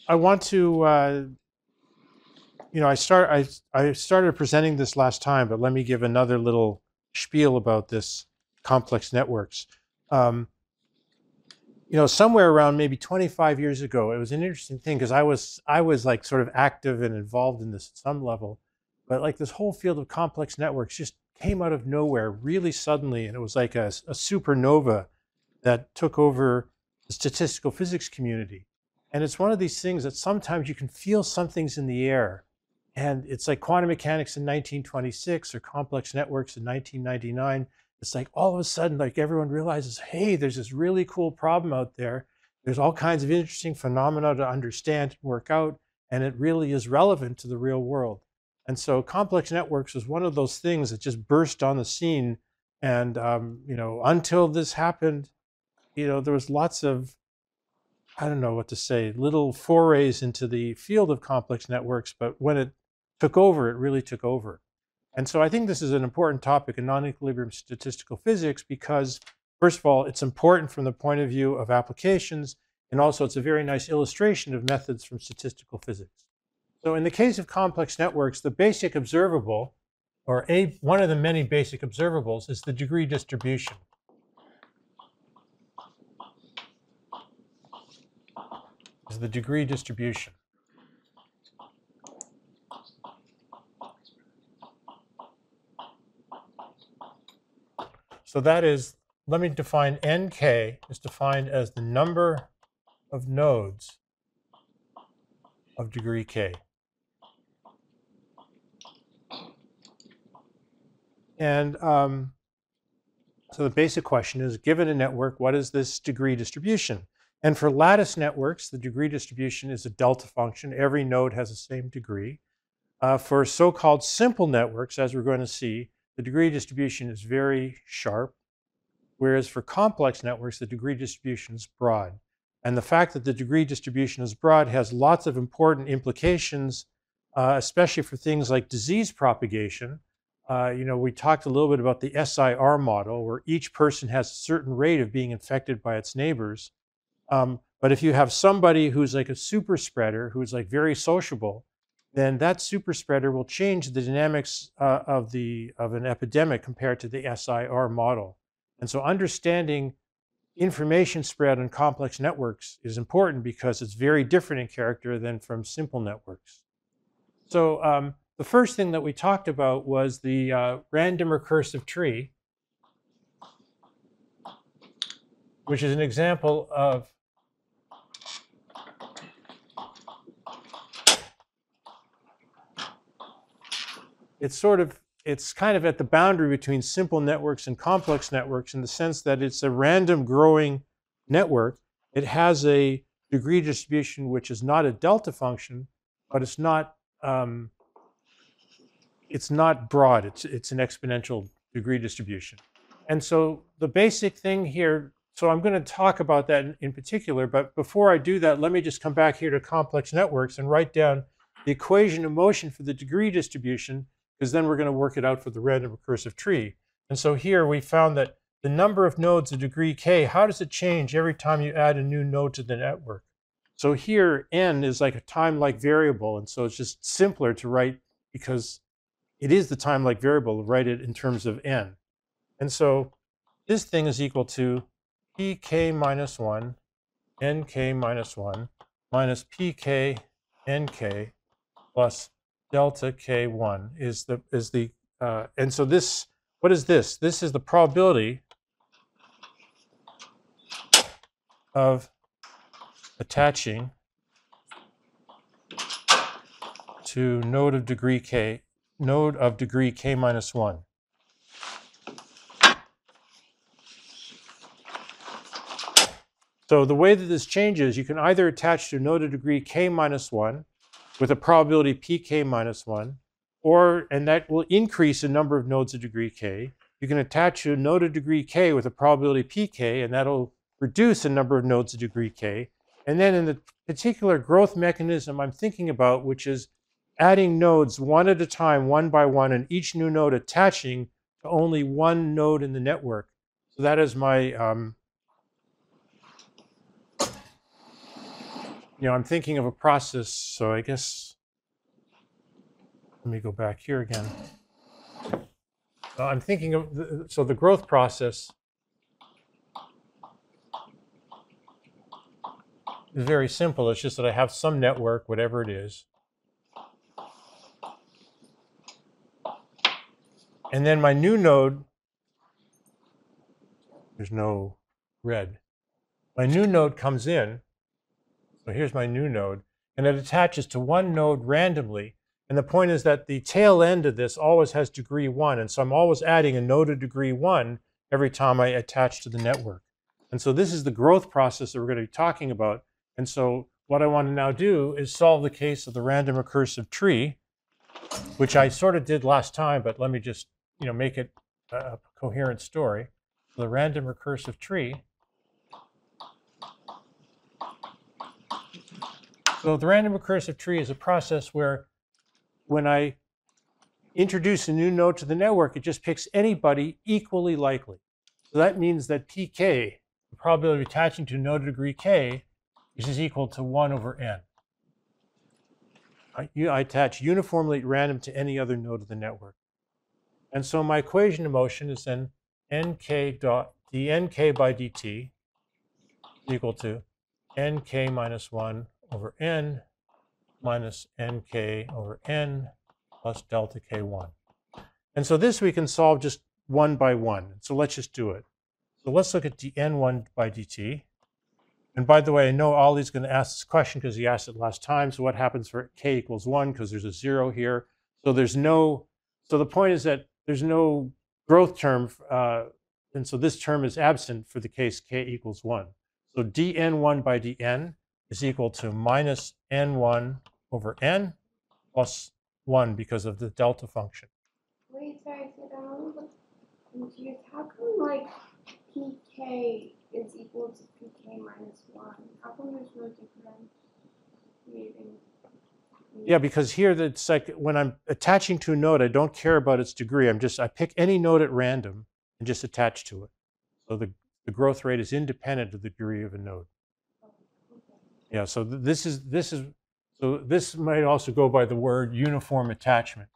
I want to, I started presenting this last time, but let me give another little spiel about this complex networks. Um, Somewhere around maybe 25 years ago, it was an interesting thing because I was like sort of active and involved in this at some level, but like this whole field of complex networks just came out of nowhere really suddenly, and it was like a supernova that took over the statistical physics community. And it's one of these things that sometimes you can feel something's in the air. And it's like quantum mechanics in 1926 or complex networks in 1999. It's like all of a sudden, like everyone realizes, hey, there's this really cool problem out there. There's all kinds of interesting phenomena to understand and work out, and it really is relevant to the real world. And so complex networks was one of those things that just burst on the scene. And until this happened, there was lots of, I don't know what to say, little forays into the field of complex networks, but when it took over, it really took over. And so I think this is an important topic in non-equilibrium statistical physics because, first of all, it's important from the point of view of applications, and also it's a very nice illustration of methods from statistical physics. So in the case of complex networks, the basic observable, or one of the many basic observables, is the degree distribution. Is the degree distribution. So that is, let me define nk is defined as the number of nodes of degree k. And so the basic question is, given a network, what is this degree distribution? And for lattice networks, the degree distribution is a delta function. Every node has the same degree. For so-called simple networks, as we're going to see, the degree distribution is very sharp, whereas for complex networks, the degree distribution is broad. And the fact that the degree distribution is broad has lots of important implications, especially for things like disease propagation. We talked a little bit about the SIR model, where each person has a certain rate of being infected by its neighbors. But if you have somebody who's like a super spreader, who's like very sociable, then that super spreader will change the dynamics of an epidemic compared to the SIR model. And so understanding information spread on complex networks is important because it's very different in character than from simple networks. So the first thing that we talked about was the random recursive tree, which is an example of it's kind of at the boundary between simple networks and complex networks in the sense that it's a random growing network. It has a degree distribution which is not a delta function, but it's not broad. It's an exponential degree distribution. And so the basic thing here, so I'm going to talk about that in particular, but before I do that, let me just come back here to complex networks and write down the equation of motion for the degree distribution, because then we're going to work it out for the random recursive tree. And so here we found that the number of nodes of degree k, how does it change every time you add a new node to the network? So here n is like a time-like variable, and so it's just simpler to write, because it is the time-like variable, to write it in terms of n. And so this thing is equal to pk minus 1, nk minus 1, minus pk nk plus delta k1 and so this, what is this? This is the probability of attaching to node of degree k minus 1. So the way that this changes, you can either attach to a node of degree k minus 1 with a probability pk minus 1, and that will increase the number of nodes of degree k. You can attach to a node of degree k with a probability pk, and that'll reduce the number of nodes of degree k. And then in the particular growth mechanism I'm thinking about, which is adding nodes one at a time, one by one, and each new node attaching to only one node in the network. So that is my I'm thinking of a process, so I guess, let me go back here again. I'm thinking of, the growth process is very simple. It's just that I have some network, whatever it is. And then my new node, there's no red. My new node comes in. So here's my new node, and it attaches to one node randomly. And the point is that the tail end of this always has degree 1. And so I'm always adding a node of degree 1 every time I attach to the network. And so this is the growth process that we're going to be talking about. And so what I want to now do is solve the case of the random recursive tree, which I sort of did last time, but let me just make it a coherent story. So the random recursive tree. So the random recursive tree is a process where when I introduce a new node to the network, it just picks anybody equally likely. So that means that pk, the probability of attaching to a node of degree k, is equal to 1 over n. I attach uniformly at random to any other node of the network. And so my equation of motion is then nk dot dnk by dt is equal to nk minus 1 over n minus nk over n plus delta k1. And so this we can solve just one by one. So let's just do it. So let's look at dn1 by dt. And by the way, I know Ollie's going to ask this question because he asked it last time. So what happens for k equals 1? Because there's a 0 here. So the point is that there's no growth term. And so this term is absent for the case k equals 1. So dn1 by dn is equal to minus n1 over n plus 1 because of the delta function. Wait, sorry, so I'm a little confused. How come pk is equal to pk minus 1? How come there's no differentiating? Yeah, because here it's like when I'm attaching to a node, I don't care about its degree. I pick any node at random and just attach to it. So the growth rate is independent of the degree of a node. Yeah, so this might also go by the word uniform attachment.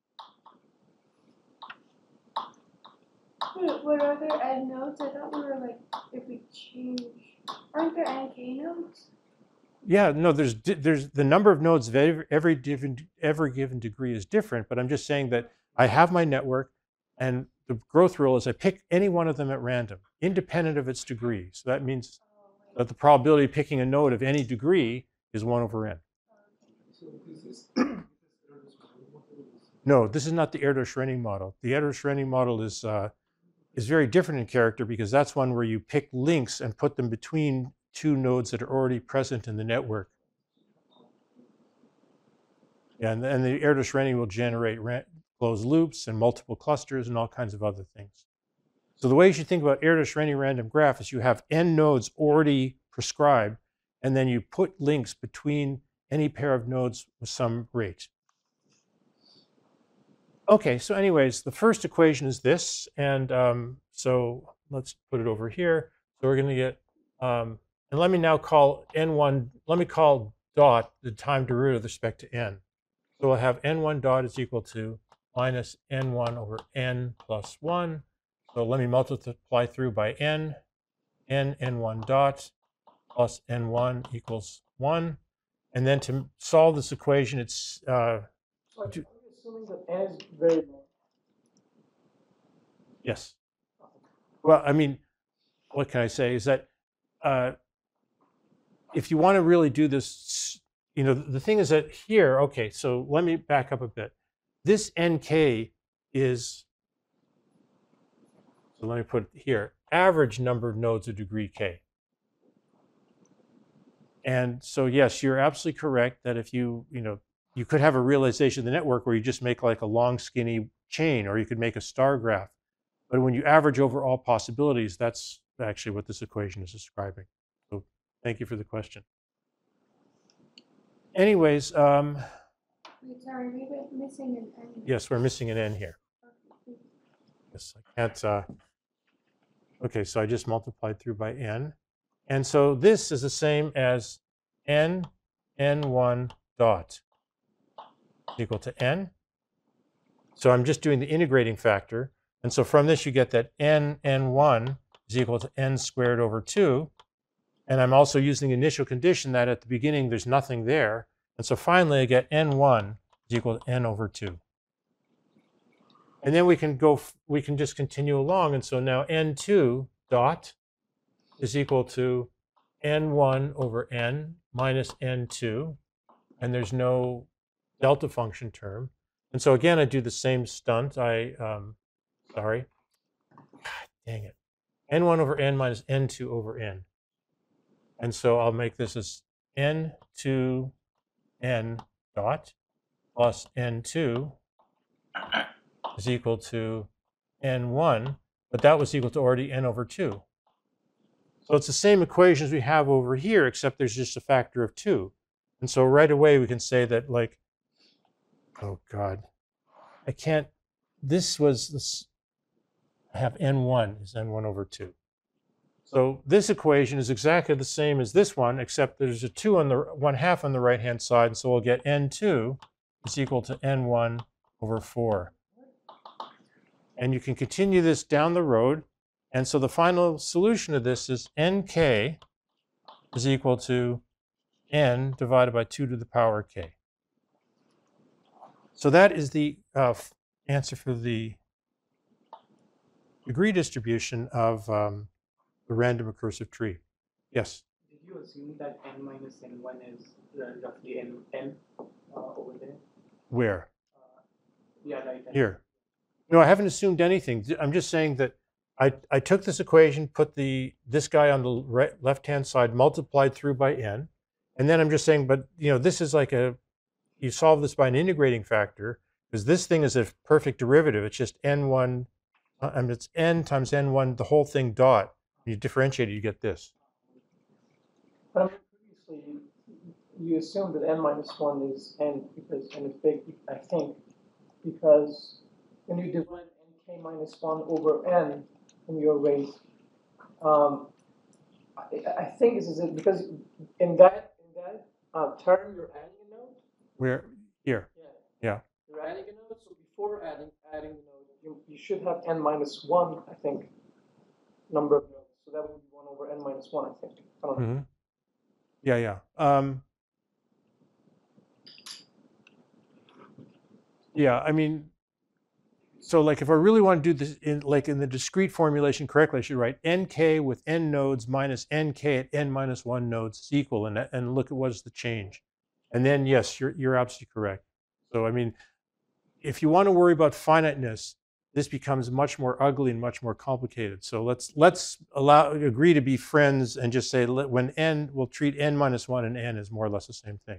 What are there n nodes? I thought we were if we change, aren't there nk nodes? Yeah, no, there's the number of nodes of every given degree is different, but I'm just saying that I have my network, and the growth rule is I pick any one of them at random, independent of its degree. So that means that the probability of picking a node of any degree is 1 over n. So is this No, this is not the Erdős-Renyi model. The Erdős-Renyi model is very different in character because that's one where you pick links and put them between two nodes that are already present in the network. Yeah, and the Erdős-Renyi will generate closed loops and multiple clusters and all kinds of other things. So the way you should think about Erdős-Renyi random graph is you have n nodes already prescribed, and then you put links between any pair of nodes with some rate. Okay, so anyways, the first equation is this, and so let's put it over here. So we're going to get, and let me now call n1, let me call dot the time derivative with respect to n. So we'll have n1 dot is equal to minus n1 over n plus 1. So let me multiply through by n n1 dot plus n1 equals 1. And then to solve this equation, it's... I'm assuming that n is very low. Yes. Well, I mean, what can I say is that if you want to really do this, the thing is that here, okay, so let me back up a bit. This nk is, so let me put it here, average number of nodes of degree k. And so, yes, you're absolutely correct that if you could have a realization of the network where you just make like a long skinny chain, or you could make a star graph. But when you average over all possibilities, that's actually what this equation is describing. So thank you for the question. Anyways, Wait, sorry, we're missing an n. yes, we're missing an n here. Yes, I can't. Okay, so I just multiplied through by n. And so this is the same as n n1 dot equal to n. So I'm just doing the integrating factor. And so from this, you get that n1 is equal to n squared over 2. And I'm also using the initial condition that at the beginning, there's nothing there. And so finally, I get n1 is equal to n over 2. And then we can just continue along. And so now n2 dot is equal to n1 over n minus n2. And there's no delta function term. And so again, I do the same stunt. Sorry. God dang it. n1 over n minus n2 over n. And so I'll make this as n2 n dot plus n2 is equal to n1, but that was equal to already n over 2. So it's the same equations we have over here, except there's just a factor of 2. And so right away we can say that, like, oh God, I can't, I have n1 is n1 over 2. So this equation is exactly the same as this one, except there's a 2 on the 1/2 on the right-hand side. And so we'll get n2 is equal to n1 over 4. And you can continue this down the road. And so the final solution of this is nk is equal to n divided by 2 to the power k. So that is the answer for the degree distribution of the random recursive tree. Yes? Did you assume that n minus n1 is roughly n over there? Where? Yeah, right. Here. No, I haven't assumed anything. I'm just saying that I took this equation, put this guy on the left-hand side, multiplied through by n, and then I'm just saying, but this is like you solve this by an integrating factor, because this thing is a perfect derivative. It's just n1, it's n times n1, the whole thing dot. When you differentiate it, you get this. But previously, you assumed that n minus 1 is n because n is big, I think, because when you divide nk minus 1 over n in your rate, I think this is it, because in that term you're adding a node. Where? Here. Yeah. You're adding a node, so before adding the node, you should have n minus 1, I think, number of nodes. So that would be 1 over n minus 1, I think. I don't know. Mm-hmm. Yeah. Yeah, I mean, so like if I really want to do this in the discrete formulation correctly, I should write nk with n nodes minus nk at n minus 1 nodes is equal, and look at what's the change. And then yes, you're absolutely correct. So I mean, if you want to worry about finiteness, this becomes much more ugly and much more complicated. So let's agree to be friends and just say when n, we'll treat n minus 1 and n as more or less the same thing.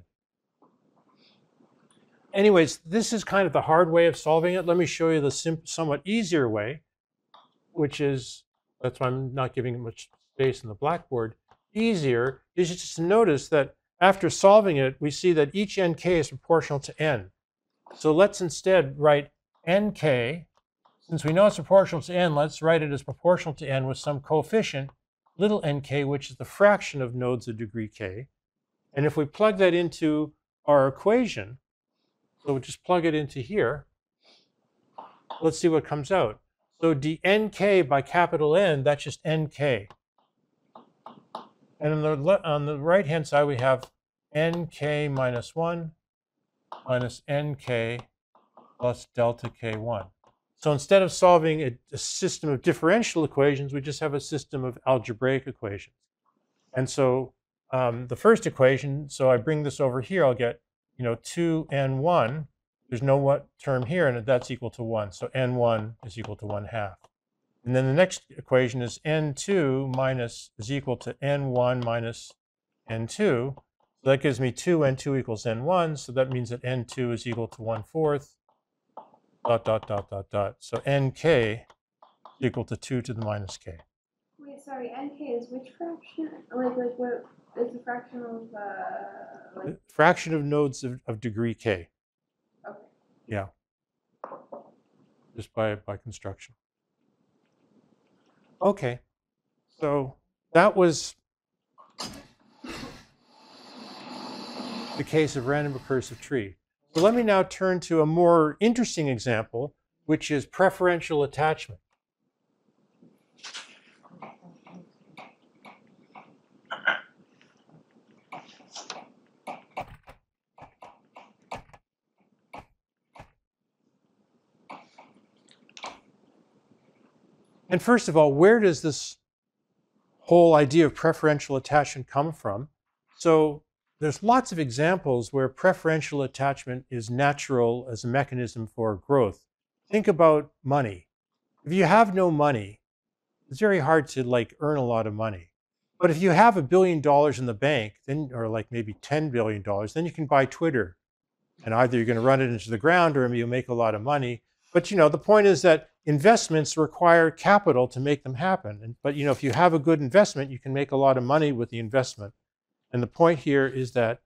Anyways, this is kind of the hard way of solving it. Let me show you the somewhat easier way, which is, that's why I'm not giving it much space in the blackboard. Easier is just to notice that after solving it, we see that each nk is proportional to n. So let's instead write nk. Since we know it's proportional to n, let's write it as proportional to n with some coefficient, little nk, which is the fraction of nodes of degree k. And if we plug that into our equation, so we'll just plug it into here, let's see what comes out. So dnk by capital N, that's just nk. And on the right-hand side, we have nk minus 1 minus nk plus delta k1. So instead of solving a system of differential equations, we just have a system of algebraic equations. And so the first equation, so I bring this over here, I'll get 2n1. There's no term here, and that's equal to 1. So n1 is equal to 1/2. And then the next equation is n2 is equal to n1 minus n2. So that gives me 2n2 equals n1. So that means that n2 is equal to 1/4. ... So nk is equal to 2 to the minus k. Wait, sorry, nk is which fraction? Like what is the fraction of The fraction of nodes of degree k. Okay. Yeah. Just by construction. Okay. So that was the case of random recursive tree. So let me now turn to a more interesting example, which is preferential attachment. And first of all, where does this whole idea of preferential attachment come from? So there's lots of examples where preferential attachment is natural as a mechanism for growth. Think about money. If you have no money, it's very hard to like earn a lot of money. But if you have $1 billion in the bank, then, or like maybe $10 billion, then you can buy Twitter. And either you're going to run it into the ground or you'll make a lot of money. But you know, the point is that investments require capital to make them happen. But you know, if you have a good investment, you can make a lot of money with the investment. And the point here is that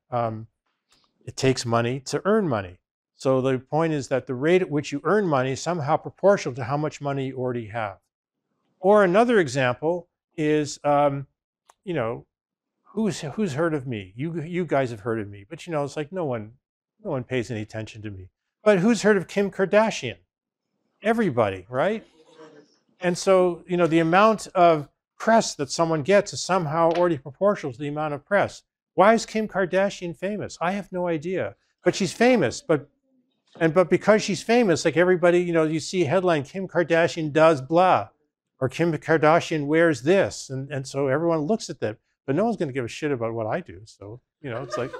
it takes money to earn money. So the point is that the rate at which you earn money is somehow proportional to how much money you already have. Or another example is, you know, who's heard of me? You guys have heard of me, but you know, it's like no one pays any attention to me. But who's heard of Kim Kardashian? Everybody, right? And so, you know, the amount of press that someone gets is somehow already proportional to the amount of press. Why is Kim Kardashian famous? I have no idea. But she's famous. But because she's famous, like everybody, you know, you see a headline, Kim Kardashian does blah, or Kim Kardashian wears this. And so everyone looks at that. But no one's going to give a shit about what I do. So, you know, it's like,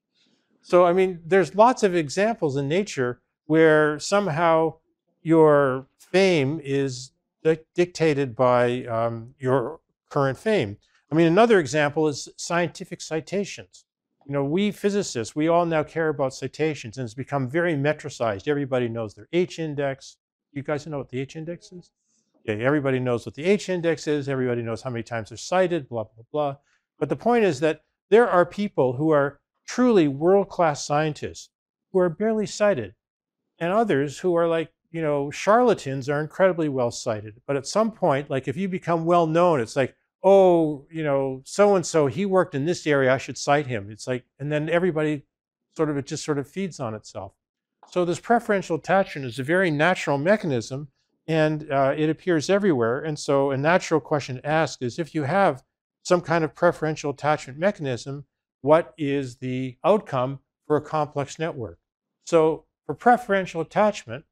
so, I mean, there's lots of examples in nature where somehow your fame is dictated by your current fame. I mean, another example is scientific citations. You know, we physicists, we all now care about citations, and it's become very metricized. Everybody knows their H-index. You guys know what the H-index is? Yeah, everybody knows what the H-index is. Everybody knows how many times they're cited, blah, blah, blah. But the point is that there are people who are truly world-class scientists who are barely cited, and others who are like, you know, charlatans are incredibly well cited. But at some point, like if you become well known, it's like, oh, you know, so-and-so, he worked in this area, I should cite him. It's like, and then everybody it just sort of feeds on itself. So this preferential attachment is a very natural mechanism, and it appears everywhere. And so a natural question to ask is, if you have some kind of preferential attachment mechanism, what is the outcome for a complex network? So for preferential attachment,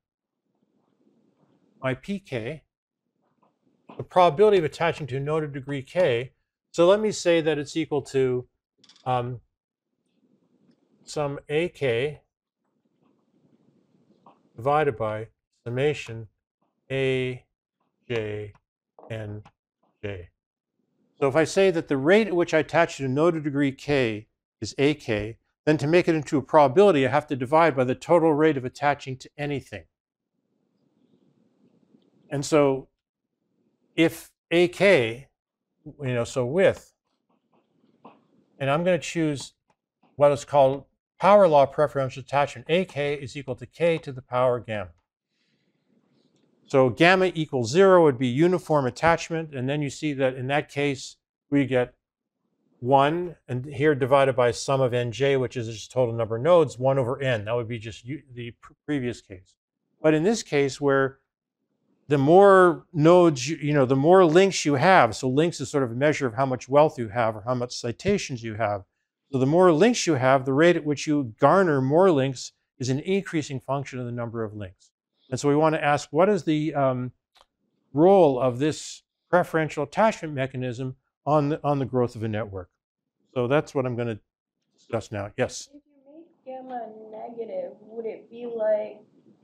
my pk, the probability of attaching to a node of degree k, so let me say that it's equal to some ak divided by summation a, j, n, j. So if I say that the rate at which I attach to a node of degree k is ak, then to make it into a probability, I have to divide by the total rate of attaching to anything. And so if AK, you know, so with, and I'm going to choose what is called power law preferential attachment, AK is equal to K to the power gamma. So gamma equals 0 would be uniform attachment, and then you see that in that case we get 1, and here divided by sum of nj, which is just total number of nodes, 1 over n. That would be just the previous case. But in this case, where the more nodes, you know, the more links you have. So links is sort of a measure of how much wealth you have or how much citations you have. So the more links you have, the rate at which you garner more links is an increasing function of the number of links. And so we want to ask, what is the role of this preferential attachment mechanism on the growth of a network? So that's what I'm going to discuss now. Yes? If you make gamma negative, would it be like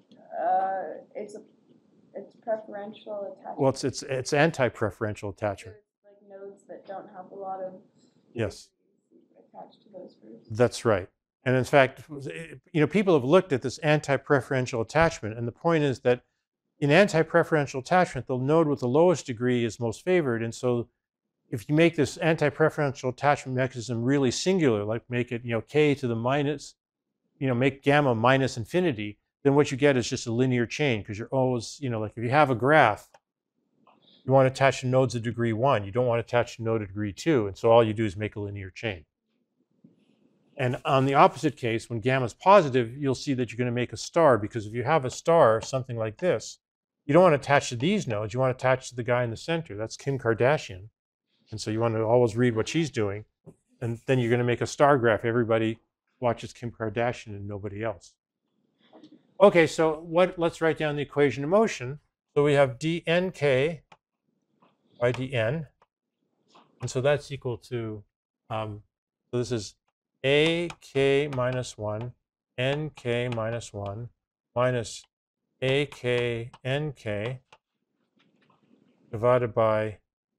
it's preferential attachment? Well, it's anti-preferential attachment. So it's like nodes that don't have a lot of Yes, attached to those groups. that's right. And in fact, you know, people have looked at this anti-preferential attachment, and the point is that in anti-preferential attachment, the node with the lowest degree is most favored. And so if you make this anti-preferential attachment mechanism really singular, like make it, you know, k to the minus, you know, make gamma minus infinity, then what you get is just a linear chain, because you're always, you know, like if you have a graph, you want to attach to nodes of degree 1. You don't want to attach to node of degree 2. And so all you do is make a linear chain. And on the opposite case, when gamma is positive, you'll see that you're going to make a star, because if you have a star, something like this, you don't want to attach to these nodes. You want to attach to the guy in the center. That's Kim Kardashian. And so you want to always read what she's doing. And then you're going to make a star graph. Everybody watches Kim Kardashian and nobody else. Okay, so let's write down the equation of motion. So we have dnk by dn. And so that's equal to, so this is ak minus 1, nk minus 1, minus ak nk divided by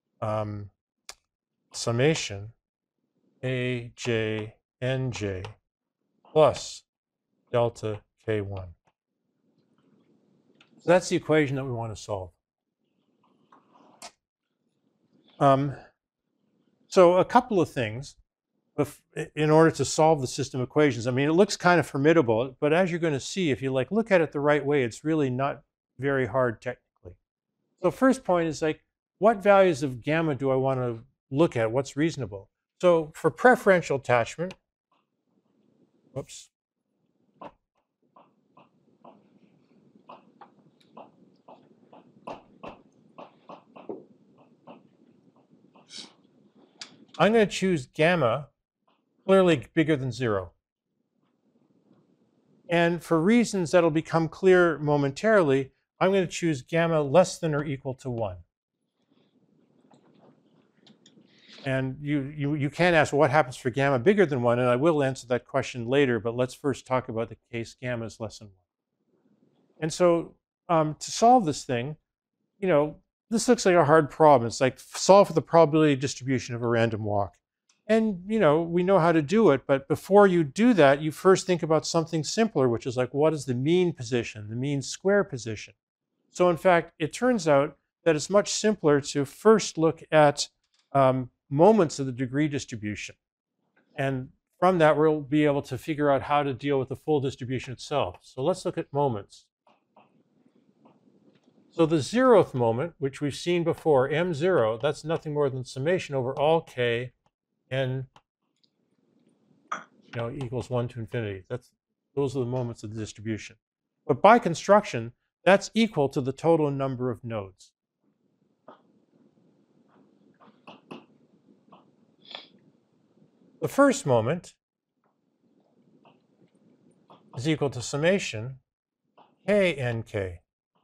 summation aj nj plus delta k1. So that's the equation that we want to solve. So a couple of things in order to solve the system equations. I mean, it looks kind of formidable, but as you're going to see, if you look at it the right way, it's really not very hard technically. So first point is what values of gamma do I want to look at? What's reasonable? So for preferential attachment, whoops. I'm going to choose gamma clearly bigger than 0. And for reasons that'll become clear momentarily, I'm going to choose gamma less than or equal to 1. And you can ask, well, what happens for gamma bigger than 1? And I will answer that question later, but let's first talk about the case gamma is less than 1. And so to solve this thing, this looks like a hard problem. It's like solve for the probability distribution of a random walk. And, we know how to do it. But before you do that, you first think about something simpler, which is what is the mean position, the mean square position? So in fact, it turns out that it's much simpler to first look at moments of the degree distribution. And from that, we'll be able to figure out how to deal with the full distribution itself. So let's look at moments. So the 0th moment, which we've seen before, m0, that's nothing more than summation over all k n equals 1 to infinity. Those are the moments of the distribution. But by construction, that's equal to the total number of nodes. The first moment is equal to summation k nk.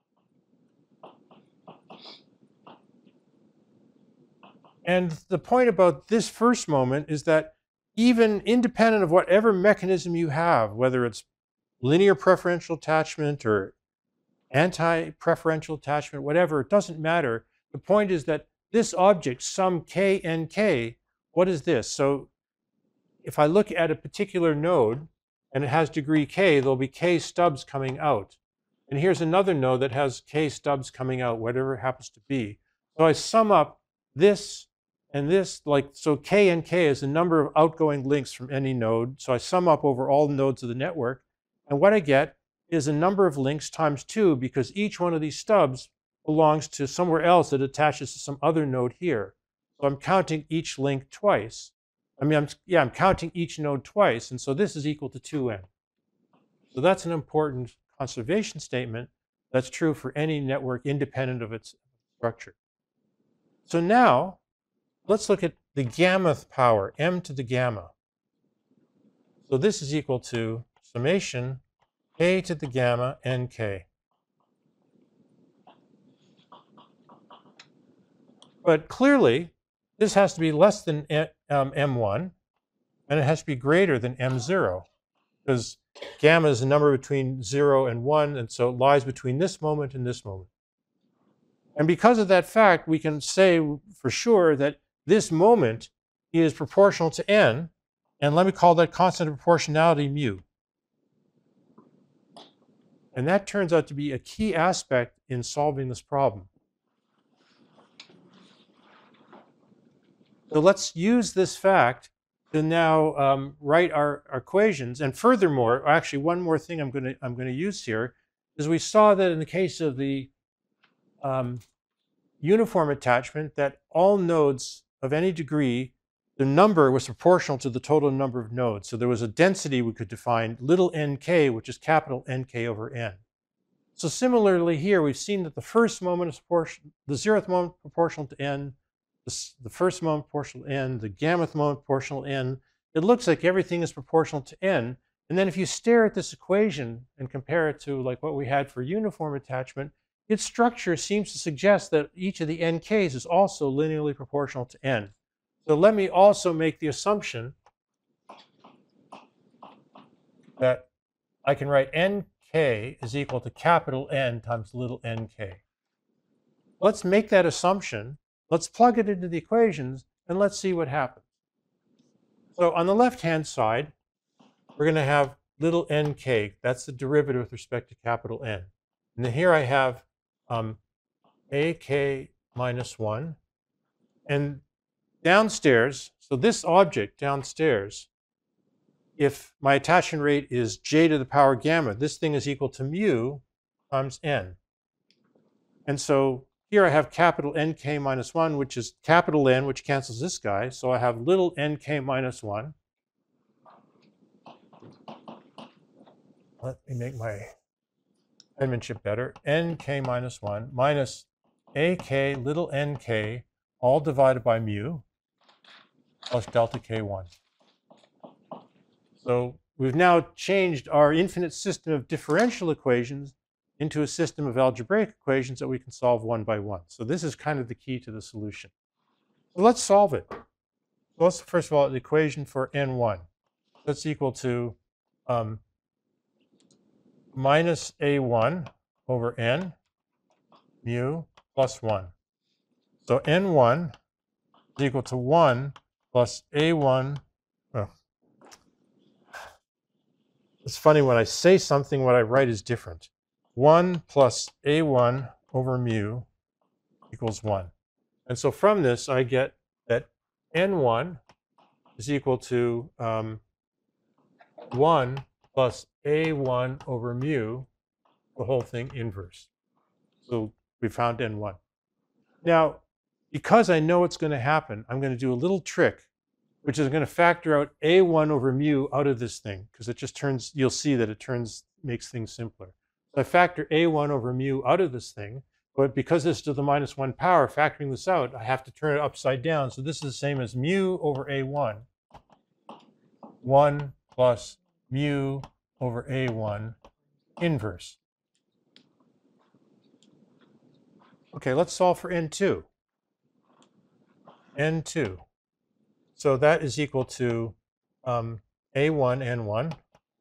And the point about this first moment is that even independent of whatever mechanism you have, whether it's linear preferential attachment or anti-preferential attachment, whatever, it doesn't matter. The point is that this object, sum k nk, what is this? So if I look at a particular node and it has degree k, there'll be k stubs coming out. And here's another node that has k stubs coming out, whatever it happens to be. So I sum up this and this, so k and k is the number of outgoing links from any node. So I sum up over all the nodes of the network. And what I get is a number of links times 2, because each one of these stubs belongs to somewhere else that attaches to some other node here. So I'm counting each link twice. I'm counting each node twice. And so this is equal to 2n. So that's an important conservation statement that's true for any network independent of its structure. So now, let's look at the gammath power, m to the gamma. So this is equal to summation k to the gamma nk. But clearly, this has to be less than m1, and it has to be greater than m0, because gamma is a number between 0 and 1, and so it lies between this moment and this moment. And because of that fact, we can say for sure that this moment is proportional to n, and let me call that constant of proportionality mu. And that turns out to be a key aspect in solving this problem. So let's use this fact to now write our equations. And furthermore, actually one more thing I'm going to use here is we saw that in the case of the uniform attachment, that all nodes of any degree the number was proportional to the total number of nodes. So there was a density we could define, little nk, which is capital NK over n. So similarly here, we've seen that the first moment is proportional, the 0th moment proportional to n, the first moment proportional to n, the gammath moment proportional to n. It looks like everything is proportional to n. And then if you stare at this equation and compare it to like what we had for uniform attachment, its structure seems to suggest that each of the nks is also linearly proportional to n. So let me also make the assumption that I can write nk is equal to capital N times little nk. Let's make that assumption. Let's plug it into the equations, and let's see what happens. So on the left-hand side, we're going to have little nk. That's the derivative with respect to capital N. And then here I have ak minus 1. And downstairs, so this object downstairs, if my attachment rate is j to the power gamma, this thing is equal to mu times n. And so here I have capital NK minus 1, which is capital N, which cancels this guy. So I have little nk minus 1. Let me make my penmanship better. Nk minus 1 minus ak little nk, all divided by mu, plus delta k1. So we've now changed our infinite system of differential equations into a system of algebraic equations that we can solve one by one. So this is kind of the key to the solution. So let's solve it. So let's first of all, the equation for n1. That's equal to minus a1 over n mu plus 1. So n1 is equal to 1 plus a1. Oh. It's funny, when I say something, what I write is different. 1 plus a1 over mu equals 1. And so from this, I get that n1 is equal to 1 plus a1 over mu, the whole thing inverse. So we found n1. Now, because I know what's going to happen, I'm going to do a little trick, which is going to factor out a1 over mu out of this thing, because it just turns, you'll see that it makes things simpler. So I factor a1 over mu out of this thing, but because this is to the minus 1 power, factoring this out, I have to turn it upside down. So this is the same as mu over a1, 1 plus mu over a1 inverse. Okay, let's solve for n2. n2. So that is equal to a1 n1.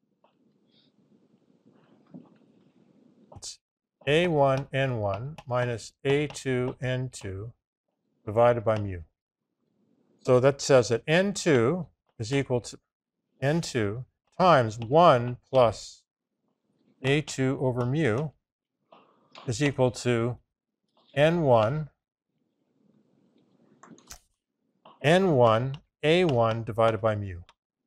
It's a1 n1 minus a2 n2 divided by mu. So that says that n2 is equal to n2 times 1 plus a2 over mu is equal to n1 a1 divided by mu.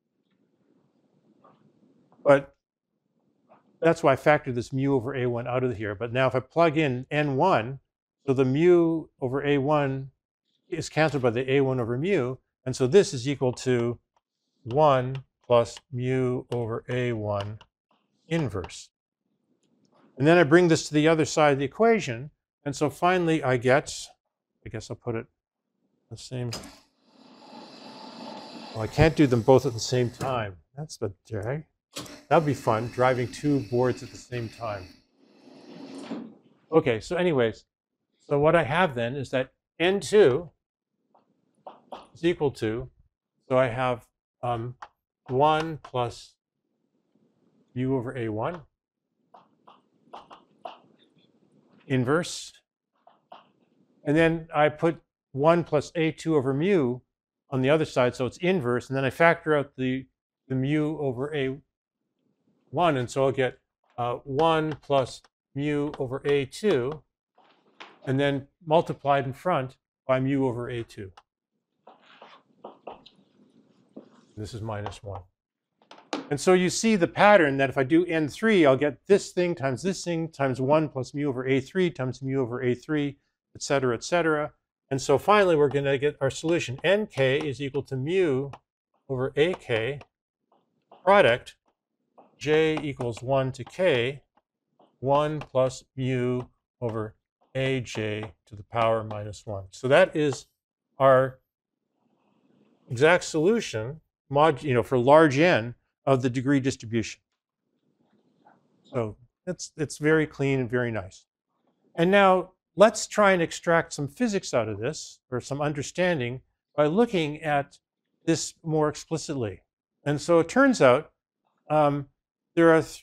But that's why I factored this mu over a1 out of here. But now if I plug in n1, so the mu over a1 is canceled by the a1 over mu. And so this is equal to 1 plus mu over a1 inverse. And then I bring this to the other side of the equation. And so finally I get, I guess I'll put it the same. Well, I can't do them both at the same time. That's the drag. That'd be fun, driving two boards at the same time. Okay, so anyways, so what I have then is that n2 is equal to, so I have 1 plus mu over a1 inverse. And then I put 1 plus a2 over mu on the other side, so it's inverse. And then I factor out the mu over a1. And so I'll get 1 plus mu over a2, and then multiplied in front by mu over a2. This is minus 1. And so you see the pattern that if I do n3, I'll get this thing times 1 plus mu over a3 times mu over a3, et cetera, et cetera. And so finally, we're going to get our solution. Nk is equal to mu over ak product j equals 1 to k, 1 plus mu over aj to the power minus 1. So that is our exact solution, for large n of the degree distribution. So it's very clean and very nice. And now let's try and extract some physics out of this, or some understanding, by looking at this more explicitly. And so it turns out there's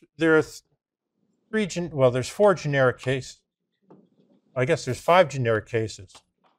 4 generic cases. I guess there's 5 generic cases.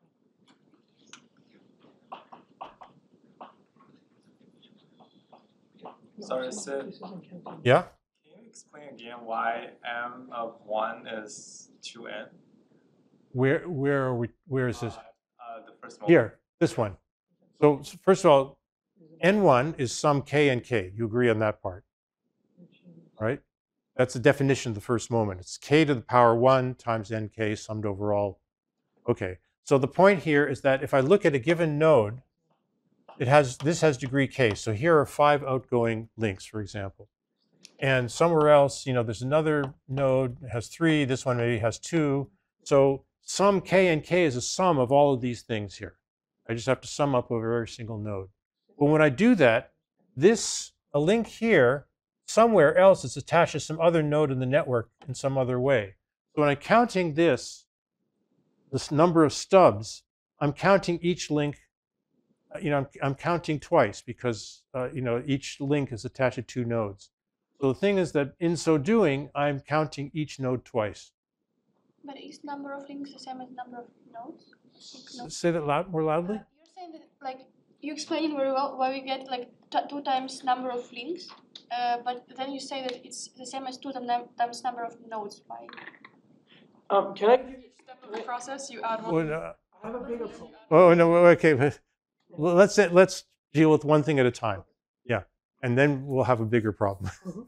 Sorry, Sid. Yeah? Can you explain again why m of 1 is 2n? Where are we? Where is this? The first one. Here, this one. So first of all, n1 is some k and k. You agree on that part, right? That's the definition of the first moment. It's k to the power 1 times nk summed over all. Okay, so the point here is that if I look at a given node, this has degree k. So here are 5 outgoing links, for example. And somewhere else, there's another node that has 3. This one maybe has 2. So sum k and k is a sum of all of these things here. I just have to sum up over every single node. But when I do that, a link here, somewhere else is attached to some other node in the network in some other way. So when I'm counting this number of stubs, I'm counting each link. I'm counting twice because each link is attached to 2 nodes. So the thing is that in so doing, I'm counting each node twice. But is number of links the same as number of nodes? Say that more loudly. You're saying that you explained very well why we get 2 times number of links, but then you say that it's the same as 2 times number of nodes. Why? Can I give you Step of the process, you add one. Well, I have a bigger problem. oh no, okay. Well, let's deal with one thing at a time. Yeah, and then we'll have a bigger problem.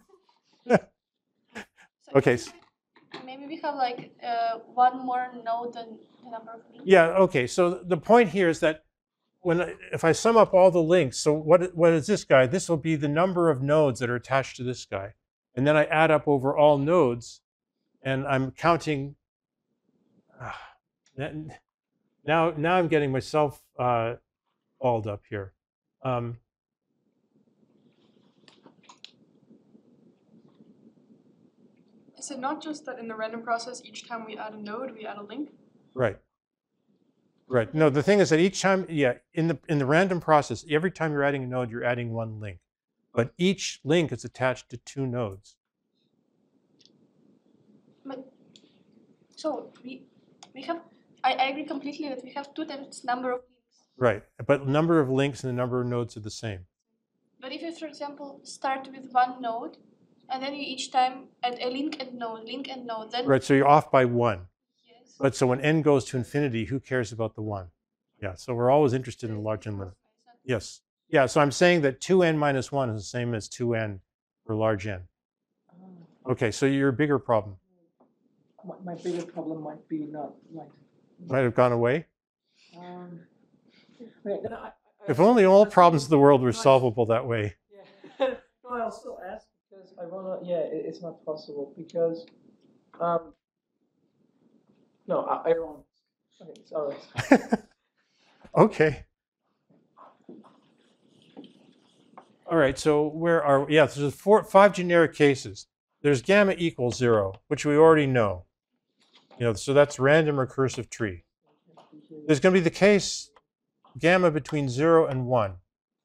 Okay. Maybe we have one more node than the number of links. Yeah. Okay. So the point here is that if I sum up all the links, so what is this guy? This will be the number of nodes that are attached to this guy, and then I add up over all nodes, and I'm counting. Now I'm getting myself balled up here. Is it not just that in the random process, each time we add a node, we add a link? Right. Right. No, the thing is that each time, in the random process, every time you're adding a node, you're adding 1 link, but each link is attached to 2 nodes. But so we have. I agree completely that we have 2 times number of links. Right. But number of links and the number of nodes are the same. But if you, for example, start with 1 node, and then you each time add a link and node, then Right. So you're off by 1. yes. But so when n goes to infinity, who cares about the 1? Yeah. So we're always interested in large n limit. Yes. Yeah. So I'm saying that 2n minus 1 is the same as 2n for large n. Okay. So your bigger problem My bigger problem might be not like. might have gone away. Okay, then If only all problems of the world were solvable that way. Yeah. No, I'll still ask because I wanna. Yeah, it's not possible because. No, I won't. Okay, it's all right. Okay. All right, so where are we? Yeah, so there's 5 generic cases. There's gamma equals 0, which we already know. So that's random recursive tree. There's going to be the case gamma between 0 and 1,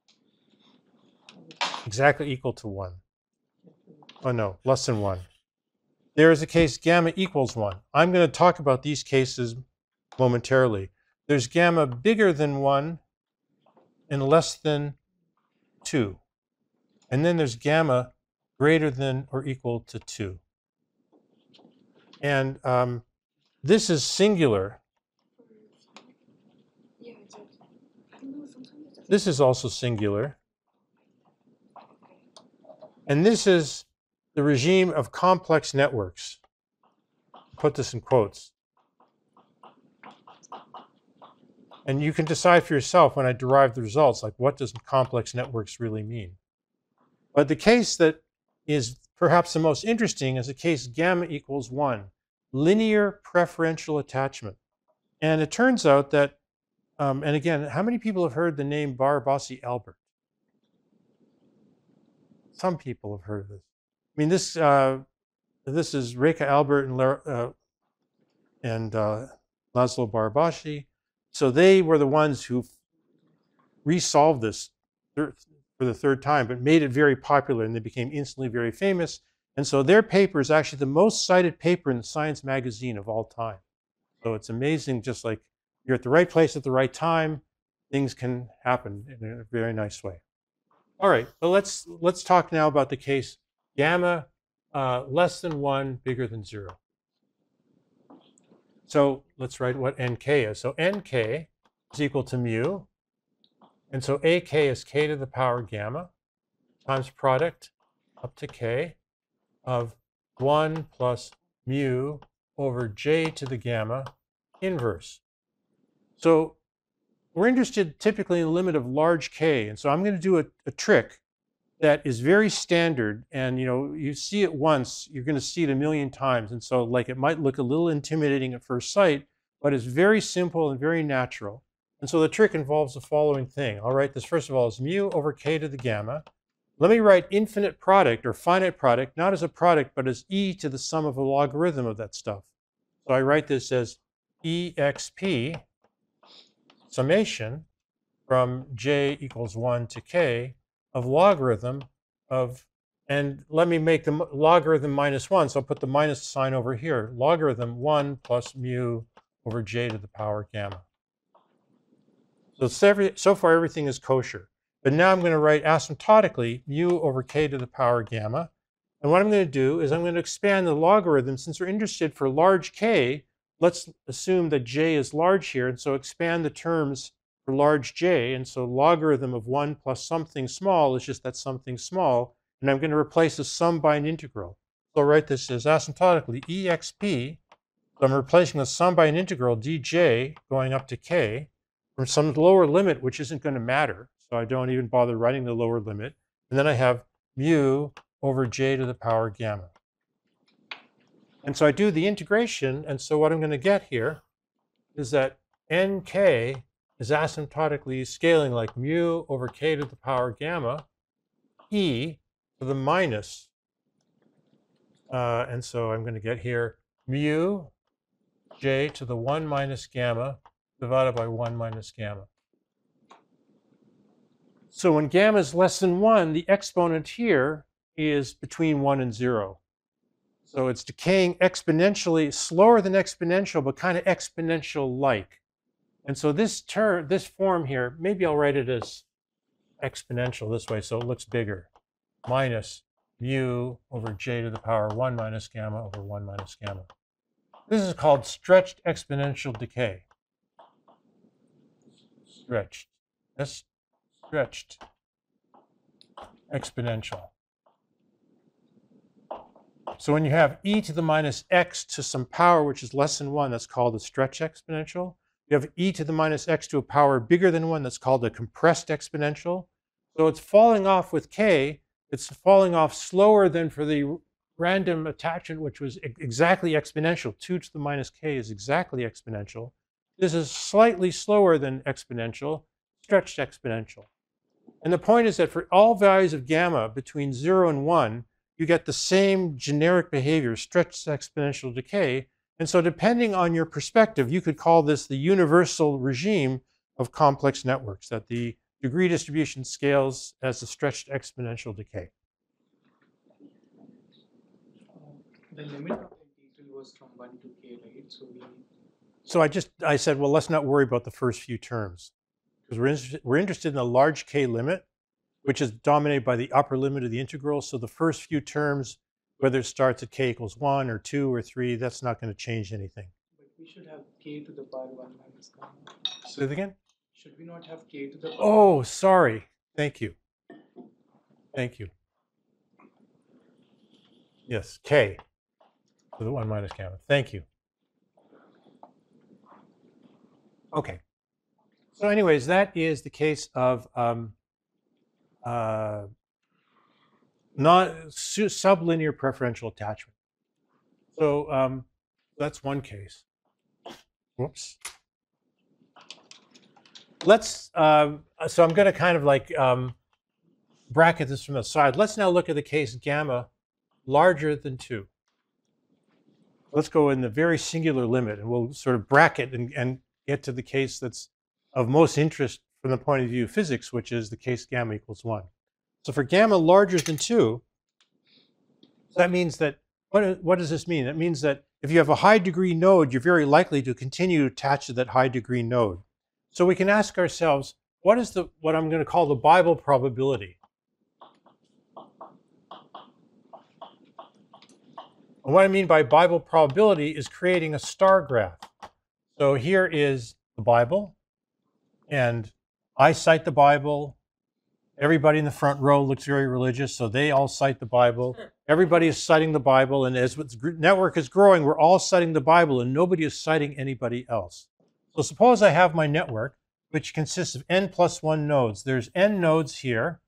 exactly equal to 1. Oh no, less than 1. There is a case gamma equals 1. I'm going to talk about these cases momentarily. There's gamma bigger than 1 and less than 2. And then there's gamma greater than or equal to 2. And this is singular. Yeah, exactly. I don't know, sometimes it's This is also singular. And this is the regime of complex networks. Put this in quotes. And you can decide for yourself when I derive the results, like what does complex networks really mean? But the case that is perhaps the most interesting is the case gamma equals 1, linear preferential attachment. And it turns out that, and again, how many people have heard the name Barabasi-Albert? Some people have heard of this. I mean, this is Reka Albert and Laszlo Barabasi. So they were the ones who resolved this for the third time, but made it very popular, and they became instantly very famous. And so their paper is actually the most cited paper in the Science magazine of all time. So it's amazing, just like you're at the right place at the right time, things can happen in a very nice way. All right, but let's talk now about the case gamma less than 1, bigger than 0. So let's write what nk is. So nk is equal to mu. And so ak is k to the power gamma times product up to k of 1 plus mu over j to the gamma inverse. So we're interested typically in the limit of large k. And so I'm going to do a trick that is very standard. And you see it once, you're going to see it a million times. And so like it might look a little intimidating at first sight, but it's very simple and very natural. And so the trick involves the following thing. I'll write this first of all as mu over k to the gamma. Let me write infinite product or finite product, not as a product, but as e to the sum of a logarithm of that stuff. So I write this as exp summation from j equals 1 to k of logarithm of, and let me make the logarithm minus 1, so I'll put the minus sign over here, logarithm 1 plus mu over j to the power gamma. So far everything is kosher. But now I'm going to write asymptotically mu over k to the power gamma. And what I'm going to do is I'm going to expand the logarithm. Since we're interested for large k, let's assume that j is large here, and so expand the terms for large j. And so logarithm of 1 plus something small is just that something small. And I'm going to replace the sum by an integral. So I'll write this as asymptotically exp. So I'm replacing the sum by an integral dj going up to k from some lower limit, which isn't going to matter. So I don't even bother writing the lower limit. And then I have mu over j to the power gamma. And so I do the integration. And so what I'm going to get here is that nk is asymptotically scaling like mu over k to the power gamma e to the minus. And so I'm going to get here mu j to the 1 minus gamma divided by 1 minus gamma. So when gamma is less than 1, the exponent here is between 1 and 0. So it's decaying exponentially, slower than exponential, but kind of exponential-like. And so this form here, maybe I'll write it as exponential this way so it looks bigger. Minus mu over j to the power 1 minus gamma over 1 minus gamma. This is called stretched exponential decay. Stretched. That's stretched exponential. So when you have e to the minus x to some power which is less than 1, that's called a stretched exponential. You have e to the minus x to a power bigger than 1, that's called a compressed exponential. So it's falling off with k. It's falling off slower than for the random attachment, which was exactly exponential. 2 to the minus k is exactly exponential. This is slightly slower than exponential, stretched exponential. And the point is that for all values of gamma between 0 and 1, you get the same generic behavior, stretched exponential decay. And so depending on your perspective, you could call this the universal regime of complex networks, that the degree distribution scales as a stretched exponential decay. The limit of the integral was from 1 to k, right? So I said, well, let's not worry about the first few terms, because we're interested in a large k limit, which is dominated by the upper limit of the integral. So the first few terms, whether it starts at k equals 1 or 2 or 3, that's not going to change anything. But we should have k to the power 1 minus gamma. Say it again? Should we not have k to the power? Oh, sorry. Thank you. Thank you. Yes, k to the 1 minus gamma. Thank you. Okay. So anyways, that is the case of sublinear preferential attachment. So that's one case. Whoops. Let's, so I'm going to kind of like bracket this from the side. Let's now look at the case gamma larger than 2. Let's go in the very singular limit, and we'll sort of bracket and get to the case that's of most interest from the point of view of physics, which is the case gamma equals 1. So for gamma larger than 2, that means that, what does this mean? It means that if you have a high degree node, you're very likely to continue attached to that high degree node. So we can ask ourselves, what is what I'm going to call the Bible probability? And what I mean by Bible probability is creating a star graph. So here is the Bible, and I cite the Bible. Everybody in the front row looks very religious, so they all cite the Bible. Everybody is citing the Bible, and as the network is growing, we're all citing the Bible, and nobody is citing anybody else. So suppose I have my network, which consists of n plus 1 nodes. There's n nodes here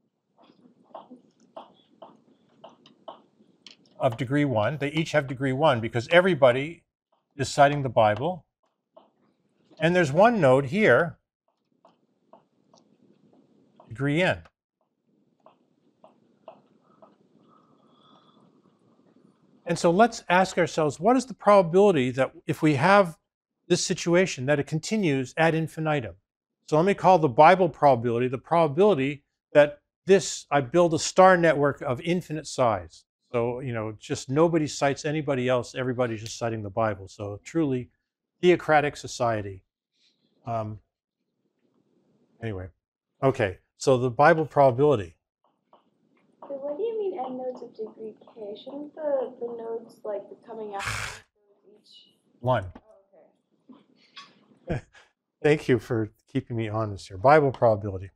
of degree 1. They each have degree 1 because everybody is citing the Bible. And there's one node here, degree n. And so let's ask ourselves, what is the probability that if we have this situation, that it continues ad infinitum? So let me call the Bible probability the probability that I build a star network of infinite size. So, just nobody cites anybody else. Everybody's just citing the Bible. So truly theocratic society. Anyway, okay. So the Bible probability. So what do you mean n nodes of degree k? Shouldn't the nodes like be coming out each? 1. Oh, okay. Thank you for keeping me honest here. Bible probability.